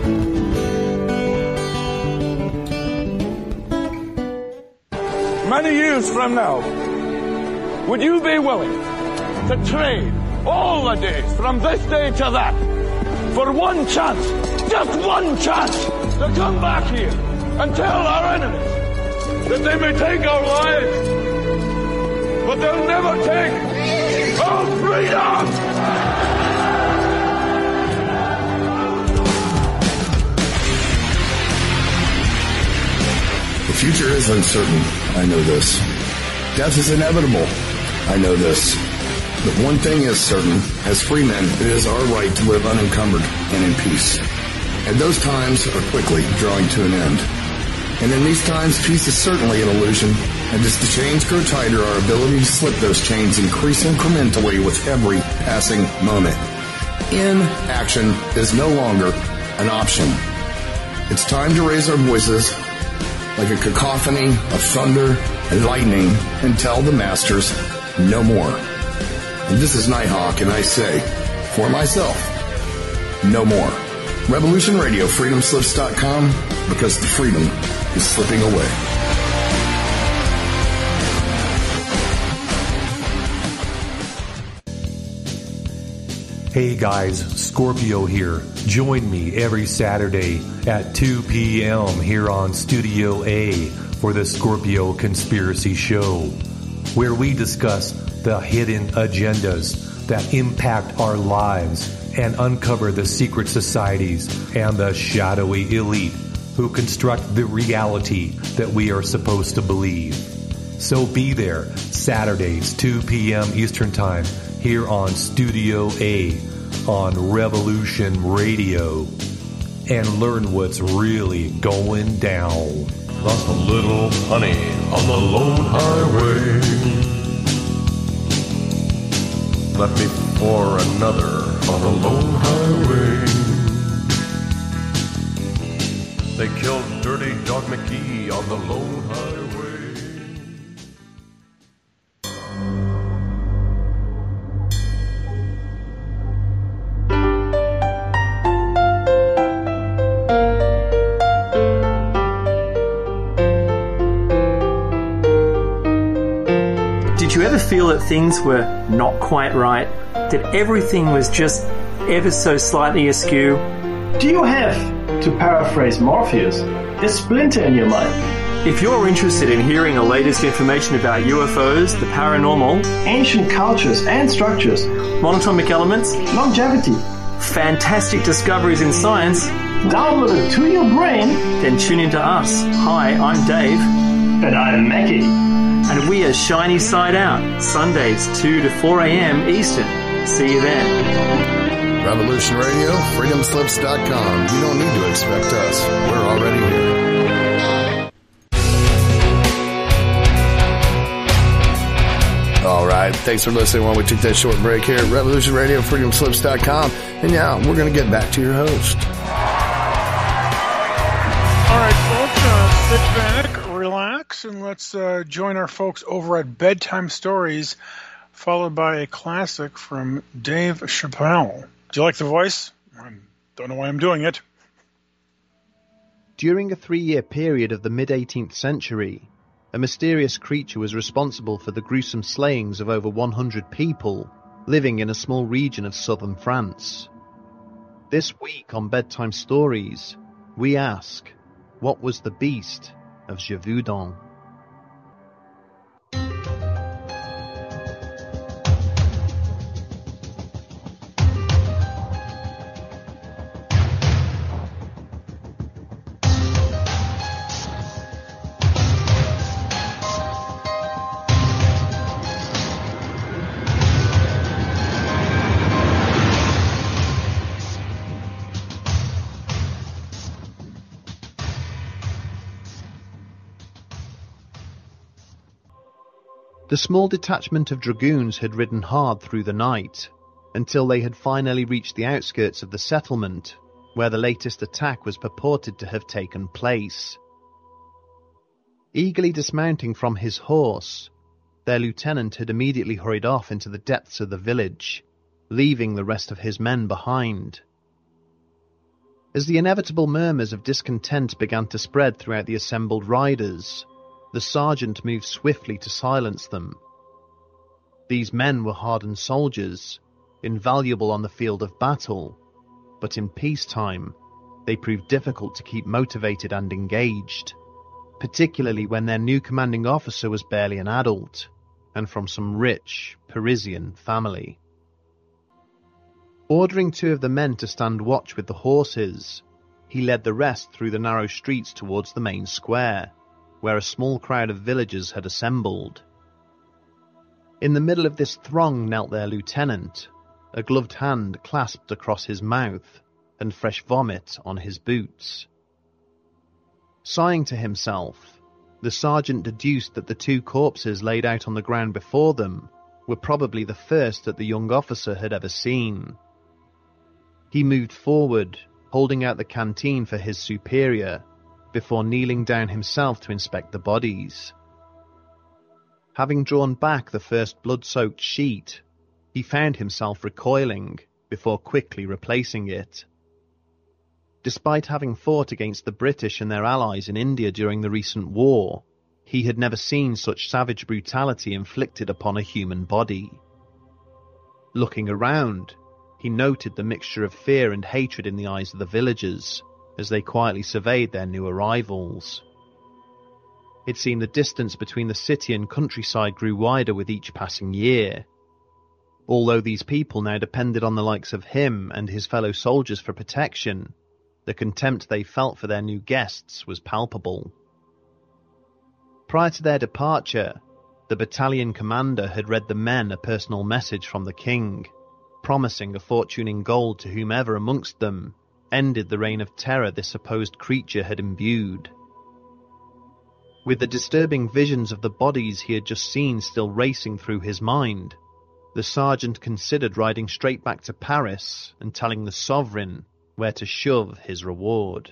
[SPEAKER 7] Many years from now, would you be willing to trade all the days from this day to that for one chance, just one chance, to come back here and tell our enemies that they may take our lives, but they'll never take our freedom!
[SPEAKER 2] The future is uncertain. I know this. Death is inevitable. I know this. But one thing is certain. As free men, it is our right to live unencumbered and in peace. And those times are quickly drawing to an end. And in these times, peace is certainly an illusion. And as the chains grow tighter, our ability to slip those chains increase incrementally with every passing moment. Inaction is no longer an option. It's time to raise our voices like a cacophony of thunder and lightning and tell the masters no more. And this is Nighthawk, and I say, for myself, no more. Revolution Radio, freedomslips.com, because the freedom is slipping away.
[SPEAKER 16] Hey guys, Scorpio here. Join me every Saturday at 2 p.m. here on Studio A for the Scorpio Conspiracy Show, where we discuss the hidden agendas that impact our lives and uncover the secret societies and the shadowy elite who construct the reality that we are supposed to believe. So be there Saturdays, 2 p.m. Eastern Time, here on Studio A on Revolution Radio, and learn what's really going down.
[SPEAKER 17] Lost a little honey on the lone highway. Left me for another on the lone highway. They killed Dirty Dog McGee on the lone highway.
[SPEAKER 18] Did you ever feel that things were not quite right? That everything was just ever so slightly askew?
[SPEAKER 19] Do you have, to paraphrase Morpheus, a splinter in your mind?
[SPEAKER 18] If you're interested in hearing the latest information about UFOs, the paranormal,
[SPEAKER 19] ancient cultures and structures,
[SPEAKER 18] monatomic elements,
[SPEAKER 19] longevity,
[SPEAKER 18] fantastic discoveries in science,
[SPEAKER 19] downloaded to your brain,
[SPEAKER 18] then tune into us. Hi, I'm Dave.
[SPEAKER 19] And I'm Mackie.
[SPEAKER 18] And we are Shiny Side Out, Sundays 2 to 4 a.m. Eastern. See you then.
[SPEAKER 2] Revolution Radio, freedomslips.com. You don't need to expect us. We're already here. All right. Thanks for listening while we took that short break here at Revolution Radio, freedomslips.com. And now we're going to get back to your host.
[SPEAKER 11] All right, folks, sit back, relax, and let's join our folks over at Bedtime Stories, followed by a classic from Dave Chappelle. Do you like the voice? I don't know why I'm doing it.
[SPEAKER 20] During a 3-year period of the mid-18th century, a mysterious creature was responsible for the gruesome slayings of over 100 people living in a small region of southern France. This week on Bedtime Stories, we ask, what was the beast of Gévaudan. The small detachment of dragoons had ridden hard through the night, until they had finally reached the outskirts of the settlement, where the latest attack was purported to have taken place. Eagerly dismounting from his horse, their lieutenant had immediately hurried off into the depths of the village, leaving the rest of his men behind. As the inevitable murmurs of discontent began to spread throughout the assembled riders, the sergeant moved swiftly to silence them. These men were hardened soldiers, invaluable on the field of battle, but in peacetime they proved difficult to keep motivated and engaged, particularly when their new commanding officer was barely an adult, and from some rich Parisian family. Ordering 2 of the men to stand watch with the horses, he led the rest through the narrow streets towards the main square, where a small crowd of villagers had assembled. In the middle of this throng knelt their lieutenant, a gloved hand clasped across his mouth, and fresh vomit on his boots. Sighing to himself, the sergeant deduced that the 2 corpses laid out on the ground before them were probably the first that the young officer had ever seen. He moved forward, holding out the canteen for his superior, before kneeling down himself to inspect the bodies. Having drawn back the first blood-soaked sheet, he found himself recoiling before quickly replacing it. Despite having fought against the British and their allies in India during the recent war, he had never seen such savage brutality inflicted upon a human body. Looking around, he noted the mixture of fear and hatred in the eyes of the villagers, as they quietly surveyed their new arrivals. It seemed the distance between the city and countryside grew wider with each passing year. Although these people now depended on the likes of him and his fellow soldiers for protection, the contempt they felt for their new guests was palpable. Prior to their departure, the battalion commander had read the men a personal message from the king, promising a fortune in gold to whomever amongst them ended the reign of terror this supposed creature had imbued. With the disturbing visions of the bodies he had just seen still racing through his mind, the sergeant considered riding straight back to Paris and telling the sovereign where to shove his reward.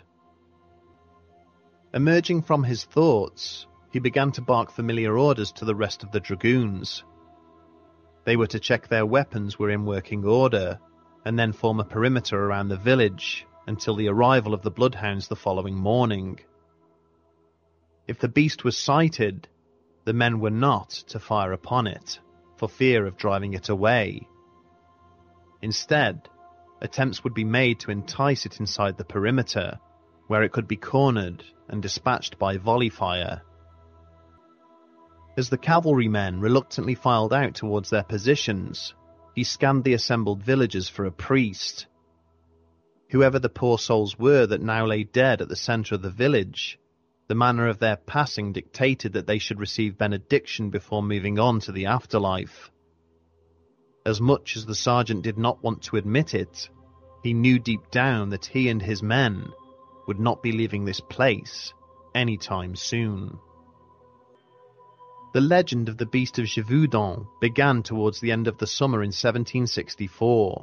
[SPEAKER 20] Emerging from his thoughts, he began to bark familiar orders to the rest of the dragoons. They were to check their weapons were in working order, and then form a perimeter around the village until the arrival of the bloodhounds the following morning. If the beast was sighted, the men were not to fire upon it, for fear of driving it away. Instead, attempts would be made to entice it inside the perimeter, where it could be cornered and dispatched by volley fire. As the cavalrymen reluctantly filed out towards their positions, he scanned the assembled villagers for a priest. Whoever the poor souls were that now lay dead at the centre of the village, the manner of their passing dictated that they should receive benediction before moving on to the afterlife. As much as the sergeant did not want to admit it, he knew deep down that he and his men would not be leaving this place anytime soon. The legend of the Beast of Gévaudan began towards the end of the summer in 1764.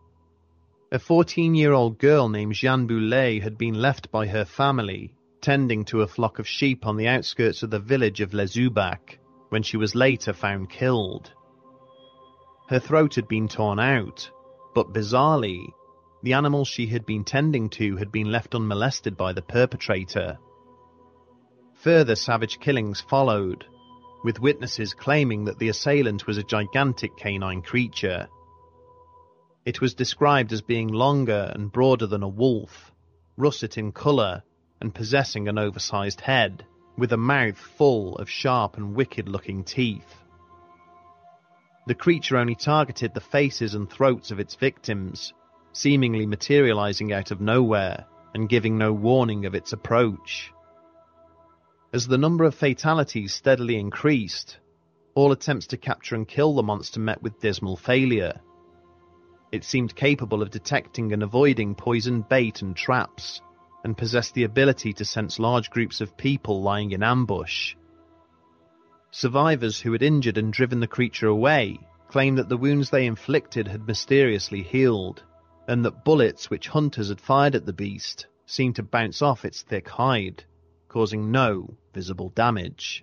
[SPEAKER 20] A 14-year-old girl named Jeanne Boulet had been left by her family, tending to a flock of sheep on the outskirts of the village of Les Ubacs, when she was later found killed. Her throat had been torn out, but bizarrely, the animals she had been tending to had been left unmolested by the perpetrator. Further savage killings followed, with witnesses claiming that the assailant was a gigantic canine creature. It was described as being longer and broader than a wolf, russet in colour, and possessing an oversized head, with a mouth full of sharp and wicked-looking teeth. The creature only targeted the faces and throats of its victims, seemingly materializing out of nowhere and giving no warning of its approach. As the number of fatalities steadily increased, all attempts to capture and kill the monster met with dismal failure. It seemed capable of detecting and avoiding poisoned bait and traps, and possessed the ability to sense large groups of people lying in ambush. Survivors who had injured and driven the creature away claimed that the wounds they inflicted had mysteriously healed, and that bullets which hunters had fired at the beast seemed to bounce off its thick hide, causing no visible damage.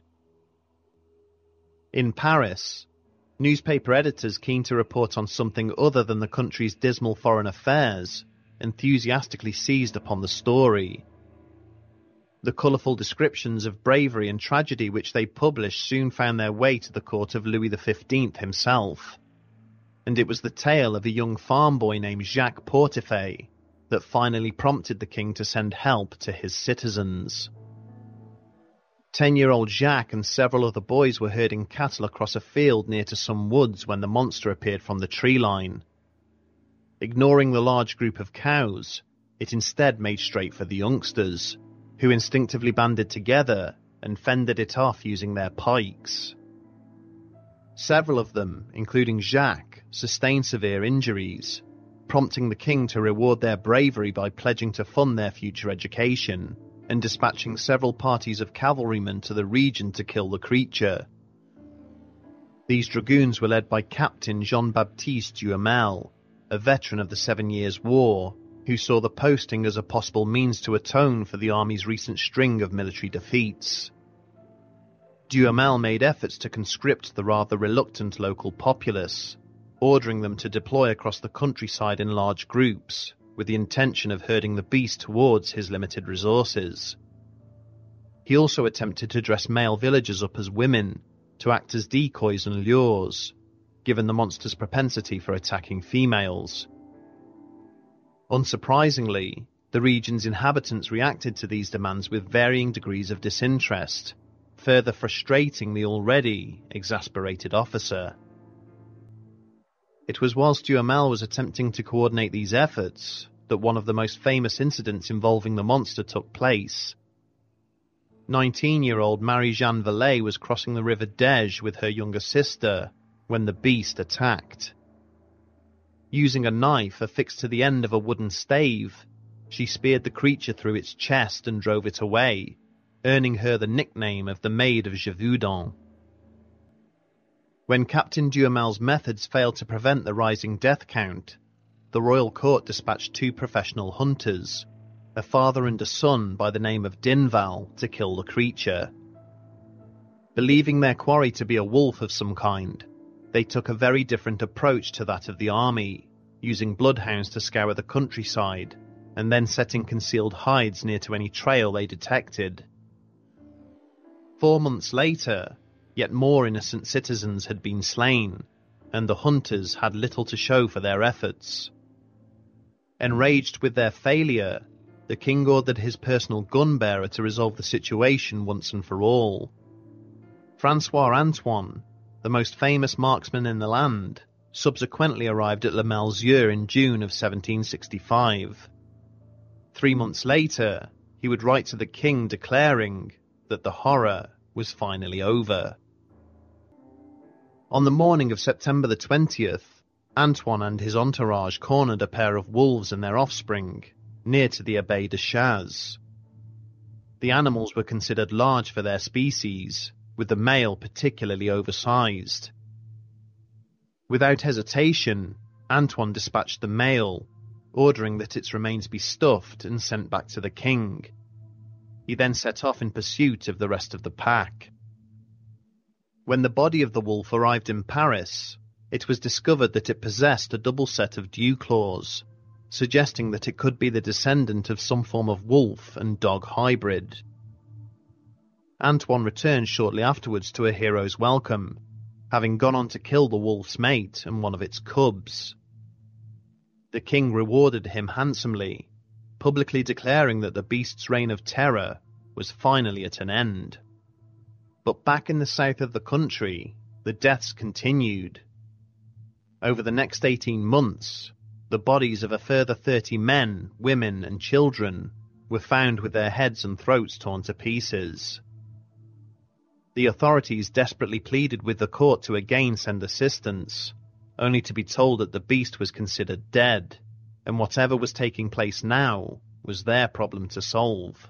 [SPEAKER 20] In Paris, newspaper editors keen to report on something other than the country's dismal foreign affairs enthusiastically seized upon the story. The colourful descriptions of bravery and tragedy which they published soon found their way to the court of Louis XV himself, and it was the tale of a young farm boy named Jacques Portefeuille that finally prompted the king to send help to his citizens. 10-year-old Jacques and several other boys were herding cattle across a field near to some woods when the monster appeared from the tree line. Ignoring the large group of cows, it instead made straight for the youngsters, who instinctively banded together and fended it off using their pikes. Several of them, including Jacques, sustained severe injuries, prompting the king to reward their bravery by pledging to fund their future education and dispatching several parties of cavalrymen to the region to kill the creature. These dragoons were led by Captain Jean-Baptiste Duhamel, a veteran of the 7 Years' War, who saw the posting as a possible means to atone for the army's recent string of military defeats. Duhamel made efforts to conscript the rather reluctant local populace, ordering them to deploy across the countryside in large groups, with the intention of herding the beast towards his limited resources. He also attempted to dress male villagers up as women, to act as decoys and lures, given the monster's propensity for attacking females. Unsurprisingly, the region's inhabitants reacted to these demands with varying degrees of disinterest, further frustrating the already exasperated officer. It was whilst Duhamel was attempting to coordinate these efforts that one of the most famous incidents involving the monster took place. 19-year-old Marie-Jeanne Vallée was crossing the river Dege with her younger sister when the beast attacked. Using a knife affixed to the end of a wooden stave, she speared the creature through its chest and drove it away, earning her the nickname of the Maid of Gévaudan. When Captain Duhamel's methods failed to prevent the rising death count, the royal court dispatched 2 professional hunters, a father and a son by the name of Dinval, to kill the creature. Believing their quarry to be a wolf of some kind, they took a very different approach to that of the army, using bloodhounds to scour the countryside, and then setting concealed hides near to any trail they detected. 4 months later, yet more innocent citizens had been slain, and the hunters had little to show for their efforts. Enraged with their failure, the king ordered his personal gun-bearer to resolve the situation once and for all. Francois Antoine, the most famous marksman in the land, subsequently arrived at Le Malzieu in June of 1765. 3 months later, he would write to the king declaring that the horror was finally over. On the morning of September the 20th, Antoine and his entourage cornered a pair of wolves and their offspring, near to the Abbaye de Chaz. The animals were considered large for their species, with the male particularly oversized. Without hesitation, Antoine dispatched the male, ordering that its remains be stuffed and sent back to the king. He then set off in pursuit of the rest of the pack. When the body of the wolf arrived in Paris, it was discovered that it possessed a double set of dew claws, suggesting that it could be the descendant of some form of wolf and dog hybrid. Antoine returned shortly afterwards to a hero's welcome, having gone on to kill the wolf's mate and one of its cubs. The king rewarded him handsomely, publicly declaring that the beast's reign of terror was finally at an end. But back in the south of the country, the deaths continued. Over the next 18 months, the bodies of a further 30 men, women, and children were found with their heads and throats torn to pieces. The authorities desperately pleaded with the court to again send assistance, only to be told that the beast was considered dead, and whatever was taking place now was their problem to solve.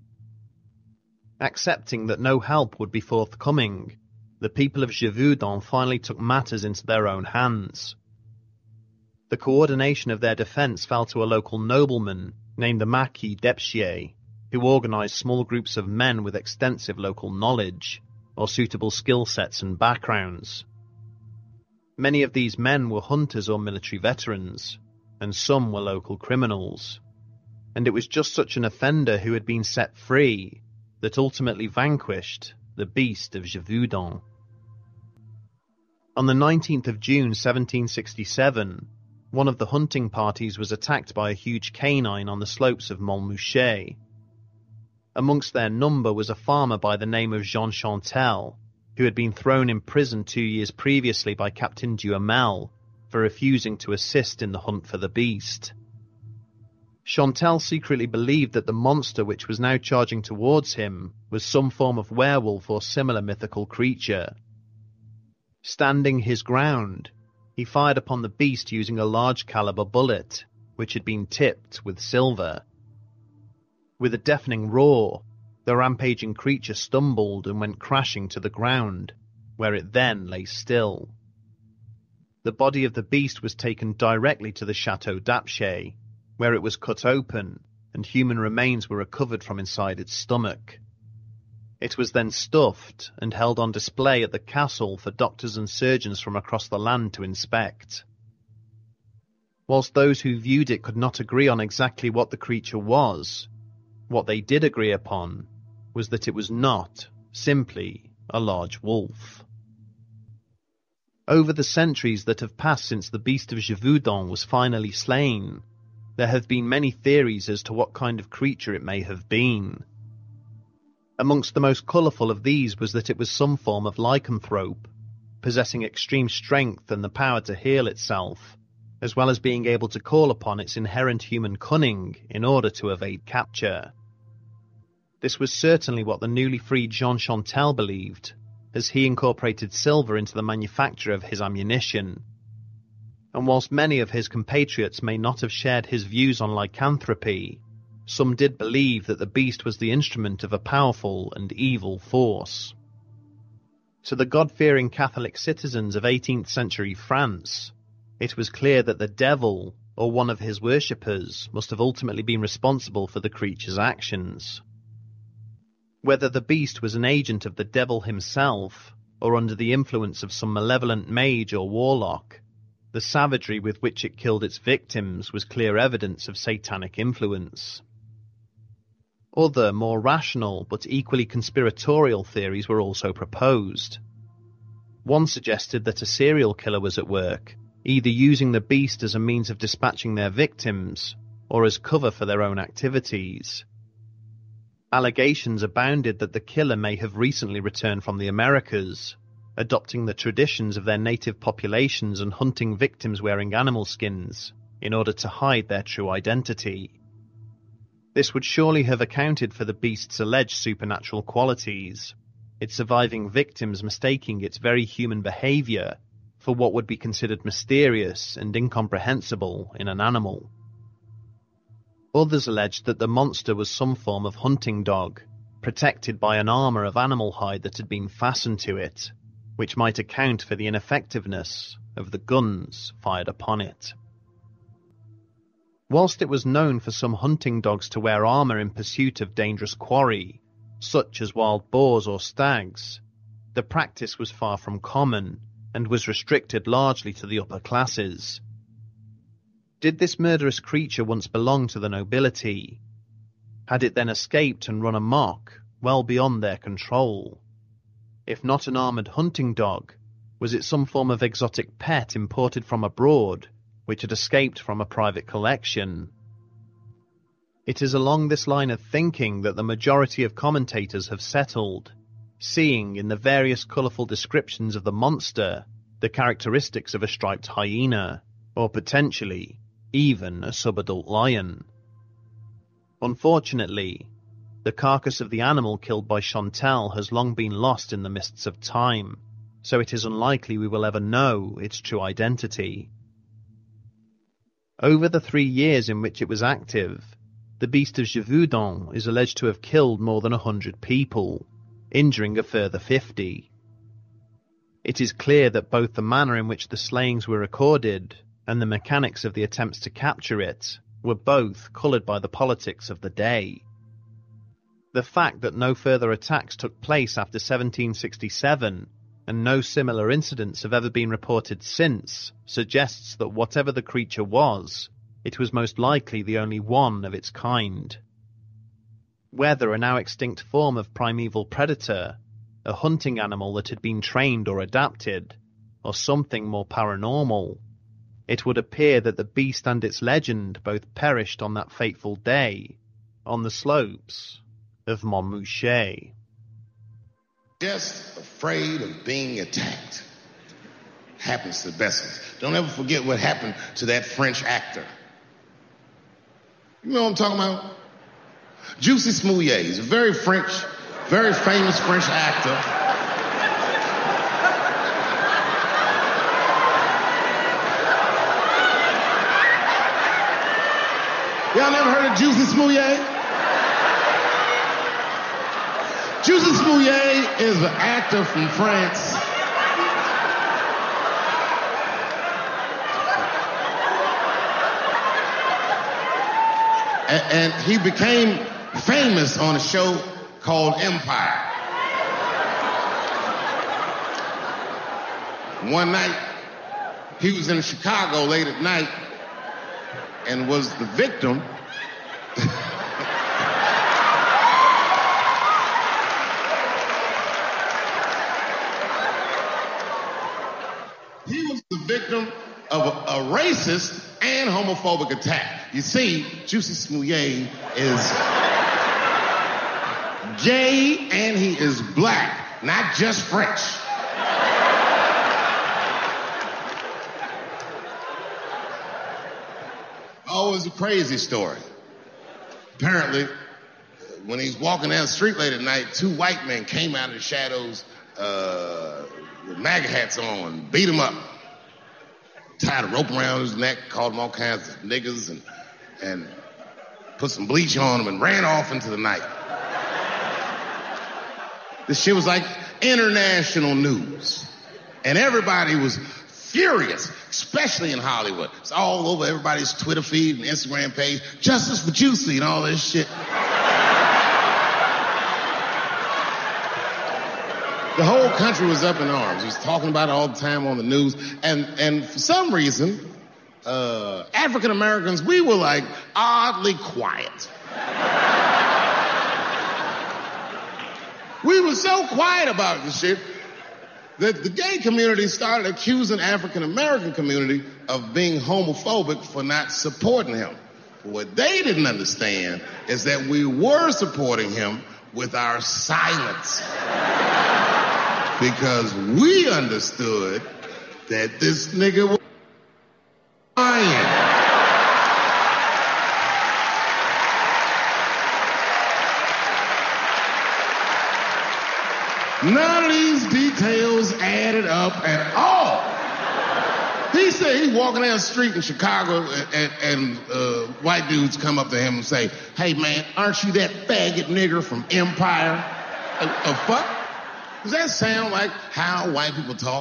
[SPEAKER 20] Accepting that no help would be forthcoming, the people of Gévaudan finally took matters into their own hands. The coordination of their defense fell to a local nobleman named the Marquis d'Epchier, who organized small groups of men with extensive local knowledge, or suitable skill sets and backgrounds. Many of these men were hunters or military veterans, and some were local criminals. And it was just such an offender who had been set free that ultimately vanquished the beast of Gévaudan. On the 19th of June 1767, one of the hunting parties was attacked by a huge canine on the slopes of Montmouchet. Amongst their number was a farmer by the name of Jean Chantel, who had been thrown in prison 2 years previously by Captain Duhamel for refusing to assist in the hunt for the beast. Chantel secretly believed that the monster which was now charging towards him was some form of werewolf or similar mythical creature. Standing his ground, he fired upon the beast using a large caliber bullet, which had been tipped with silver. With a deafening roar, the rampaging creature stumbled and went crashing to the ground, where it then lay still. The body of the beast was taken directly to the Chateau d'Apcher, where it was cut open and human remains were recovered from inside its stomach. It was then stuffed and held on display at the castle for doctors and surgeons from across the land to inspect. Whilst those who viewed it could not agree on exactly what the creature was, what they did agree upon was that it was not simply a large wolf. Over the centuries that have passed since the beast of Gévaudan was finally slain, there have been many theories as to what kind of creature it may have been. Amongst the most colourful of these was that it was some form of lycanthrope, possessing extreme strength and the power to heal itself, as well as being able to call upon its inherent human cunning in order to evade capture. This was certainly what the newly freed Jean Chantel believed, as he incorporated silver into the manufacture of his ammunition. And whilst many of his compatriots may not have shared his views on lycanthropy, some did believe that the beast was the instrument of a powerful and evil force. To the God-fearing Catholic citizens of 18th century France, it was clear that the devil, or one of his worshippers, must have ultimately been responsible for the creature's actions. Whether the beast was an agent of the devil himself, or under the influence of some malevolent mage or warlock, the savagery with which it killed its victims was clear evidence of satanic influence. Other, more rational but equally conspiratorial theories were also proposed. One suggested that a serial killer was at work, either using the beast as a means of dispatching their victims, or as cover for their own activities. Allegations abounded that the killer may have recently returned from the Americas, adopting the traditions of their native populations and hunting victims wearing animal skins, in order to hide their true identity. This would surely have accounted for the beast's alleged supernatural qualities, its surviving victims mistaking its very human behaviour for what would be considered mysterious and incomprehensible in an animal. Others alleged that the monster was some form of hunting dog, protected by an armour of animal hide that had been fastened to it, which might account for the ineffectiveness of the guns fired upon it. Whilst it was known for some hunting dogs to wear armour in pursuit of dangerous quarry, such as wild boars or stags, the practice was far from common and was restricted largely to the upper classes. Did this murderous creature once belong to the nobility? Had it then escaped and run amok, well beyond their control? If not an armoured hunting dog, was it some form of exotic pet imported from abroad, which had escaped from a private collection? It is along this line of thinking that the majority of commentators have settled, seeing in the various colourful descriptions of the monster the characteristics of a striped hyena, or potentially even a subadult lion. Unfortunately, the carcass of the animal killed by Chantal has long been lost in the mists of time, so it is unlikely we will ever know its true identity. Over the 3 years in which it was active, the Beast of Gévaudan is alleged to have killed more than 100 people, injuring a further 50. It is clear that both the manner in which the slayings were recorded and the mechanics of the attempts to capture it were both coloured by the politics of the day. The fact that no further attacks took place after 1767 and no similar incidents have ever been reported since suggests that whatever the creature was, it was most likely the only one of its kind. Whether a now extinct form of primeval predator, a hunting animal that had been trained or adapted, or something more paranormal, it would appear that the beast and its legend both perished on that fateful day, on the slopes of Montmouchet.
[SPEAKER 3] Just afraid of being attacked. Happens to the best of us. Don't ever forget what happened to that French actor. You know what I'm talking about? Jussi Smollett. He's a very famous French actor. Y'all never heard of Jussi Smollett? Jussi Smollett is an actor from France. And he became famous on a show called Empire. One night, he was in Chicago late at night and was the victim of a racist and homophobic attack. You see, Jussi Smollett is gay and he is black, not just French. Oh, it was a crazy story. Apparently, when he's walking down the street late at night, 2 white men came out of the shadows with MAGA hats on and beat him up. Tied a rope around his neck, called him all kinds of niggas, and put some bleach on him and ran off into the night. This shit was like international news. And everybody was furious, especially in Hollywood. It's all over everybody's Twitter feed and Instagram page. Justice for Jussi and all this shit. The whole country was up in arms. He was talking about it all the time on the news. And for some reason, African Americans, we were like oddly quiet. We were so quiet about this shit that the gay community started accusing African American community of being homophobic for not supporting him. What they didn't understand is that we were supporting him with our silence. Because we understood that this nigga was lying. None of these details added up at all. He said he's walking down the street in Chicago and white dudes come up to him and say, "Hey man, aren't you that faggot nigger from Empire?" A fuck? Does that sound like how white people talk?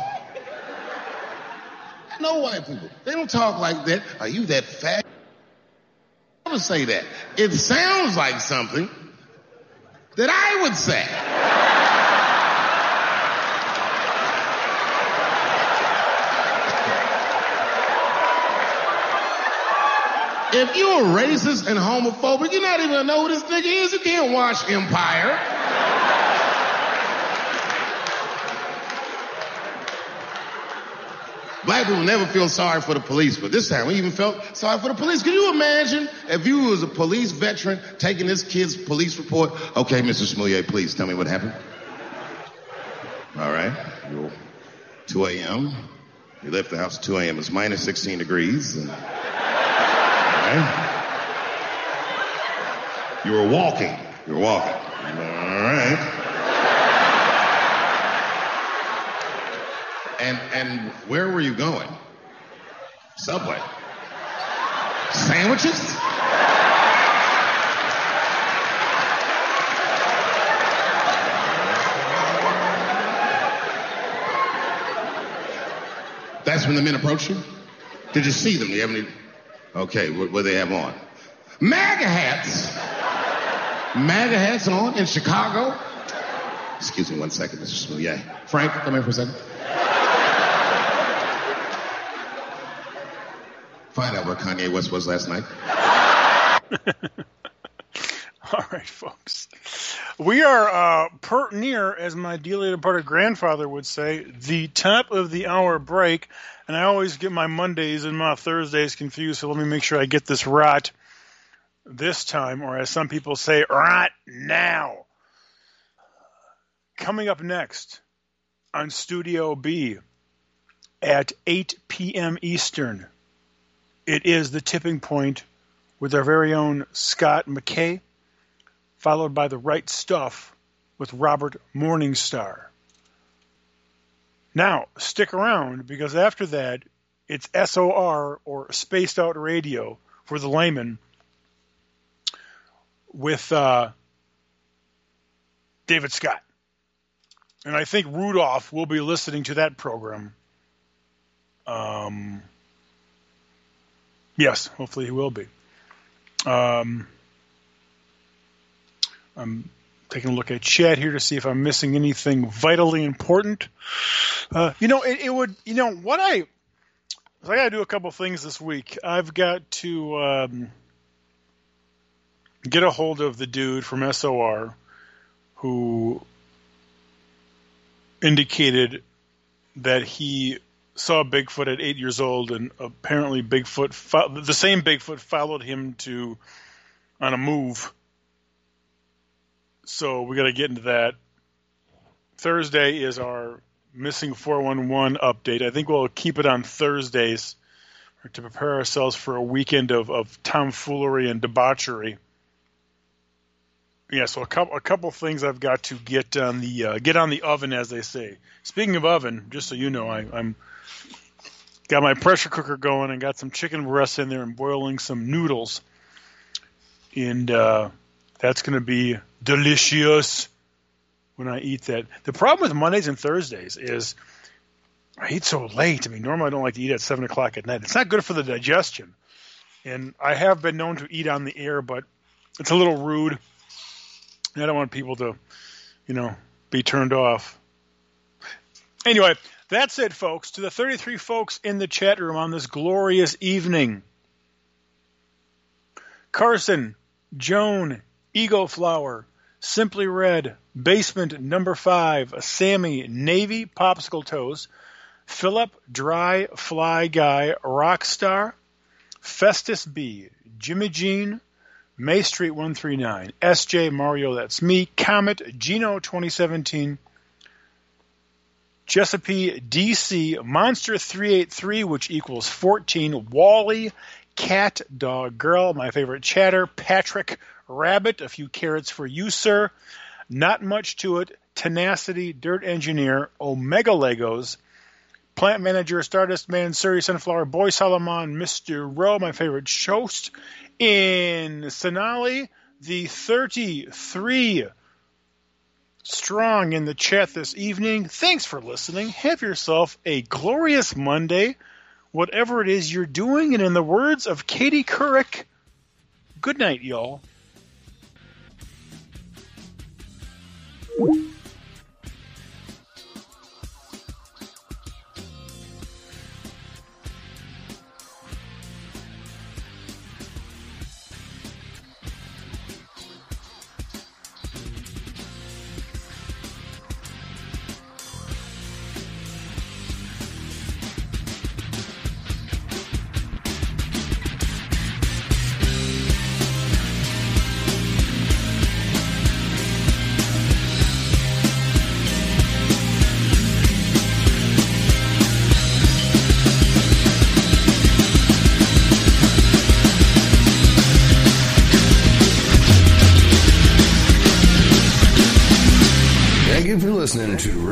[SPEAKER 3] No white people. They don't talk like that. Are you that faggot? I would say that. It sounds like something that I would say. If you're racist and homophobic, you're not even gonna know who this nigga is. You can't watch Empire. Black people never feel sorry for the police, but this time we even felt sorry for the police. Can you imagine if you was a police veteran taking this kid's police report? Okay, Mr. Smollett, please tell me what happened. All right. 2 a.m. You left the house at 2 a.m. It's minus 16 degrees. All right. You were walking. All right. And where were you going? Subway. Sandwiches? That's when the men approached you? Did you see them? Do you have any? Okay, what do they have on? MAGA hats. MAGA hats on in Chicago. Excuse me one second, Mr. Smooth. Yeah. Frank, come here for a second. Find out where Kanye West was last night.
[SPEAKER 11] All right, folks. We are near, as my dearly departed grandfather would say, the top of the hour break. And I always get my Mondays and my Thursdays confused, so let me make sure I get this right this time, or as some people say, right now. Coming up next on Studio B at 8 p.m. Eastern, it is The Tipping Point with our very own Scott McKay, followed by The Right Stuff with Robert Morningstar. Now, stick around, because after that, it's SOR, or Spaced Out Radio, for the layman, with David Scott. And I think Rudolph will be listening to that program. Yes, hopefully he will be. I'm taking a look at chat here to see if I'm missing anything vitally important. I got to do a couple things this week. I've got to get a hold of the dude from SOR who indicated that he saw Bigfoot at 8 years old, and apparently the same Bigfoot followed him on a move. So we got to get into that. Thursday is our Missing 411 update. I think we'll keep it on Thursdays to prepare ourselves for a weekend of tomfoolery and debauchery. Yeah, so a couple things I've got to get on the oven, as they say. Speaking of oven, just so you know, I'm got my pressure cooker going and got some chicken breasts in there and boiling some noodles, and that's going to be delicious when I eat that. The problem with Mondays and Thursdays is I eat so late. I mean, normally I don't like to eat at 7 o'clock at night. It's not good for the digestion, and I have been known to eat on the air, but it's a little rude. I don't want people to, be turned off. Anyway, that's it, folks. To the 33 folks in the chat room on this glorious evening. Carson, Joan, Eagle Flower, Simply Red, Basement Number 5, Sammy, Navy, Popsicle Toes, Philip, Dry, Fly Guy, Rockstar, Festus B, Jimmy Jean, May Street 139, SJ Mario, that's me, Comet, Gino 2017, Chesapeake, DC, Monster 383, which equals 14, Wally, Cat, Dog, Girl, my favorite chatter, Patrick, Rabbit, a few carrots for you, sir, Not Much to It, Tenacity, Dirt Engineer, Omega Legos, Plant Manager, Stardust Man, Surrey Sunflower, Boy Solomon, Mr. Rowe, my favorite host, in Sonali, the 33 strong in the chat this evening. Thanks for listening. Have yourself a glorious Monday, whatever it is you're doing. And in the words of Katie Couric, good night, y'all.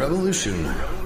[SPEAKER 10] Revolution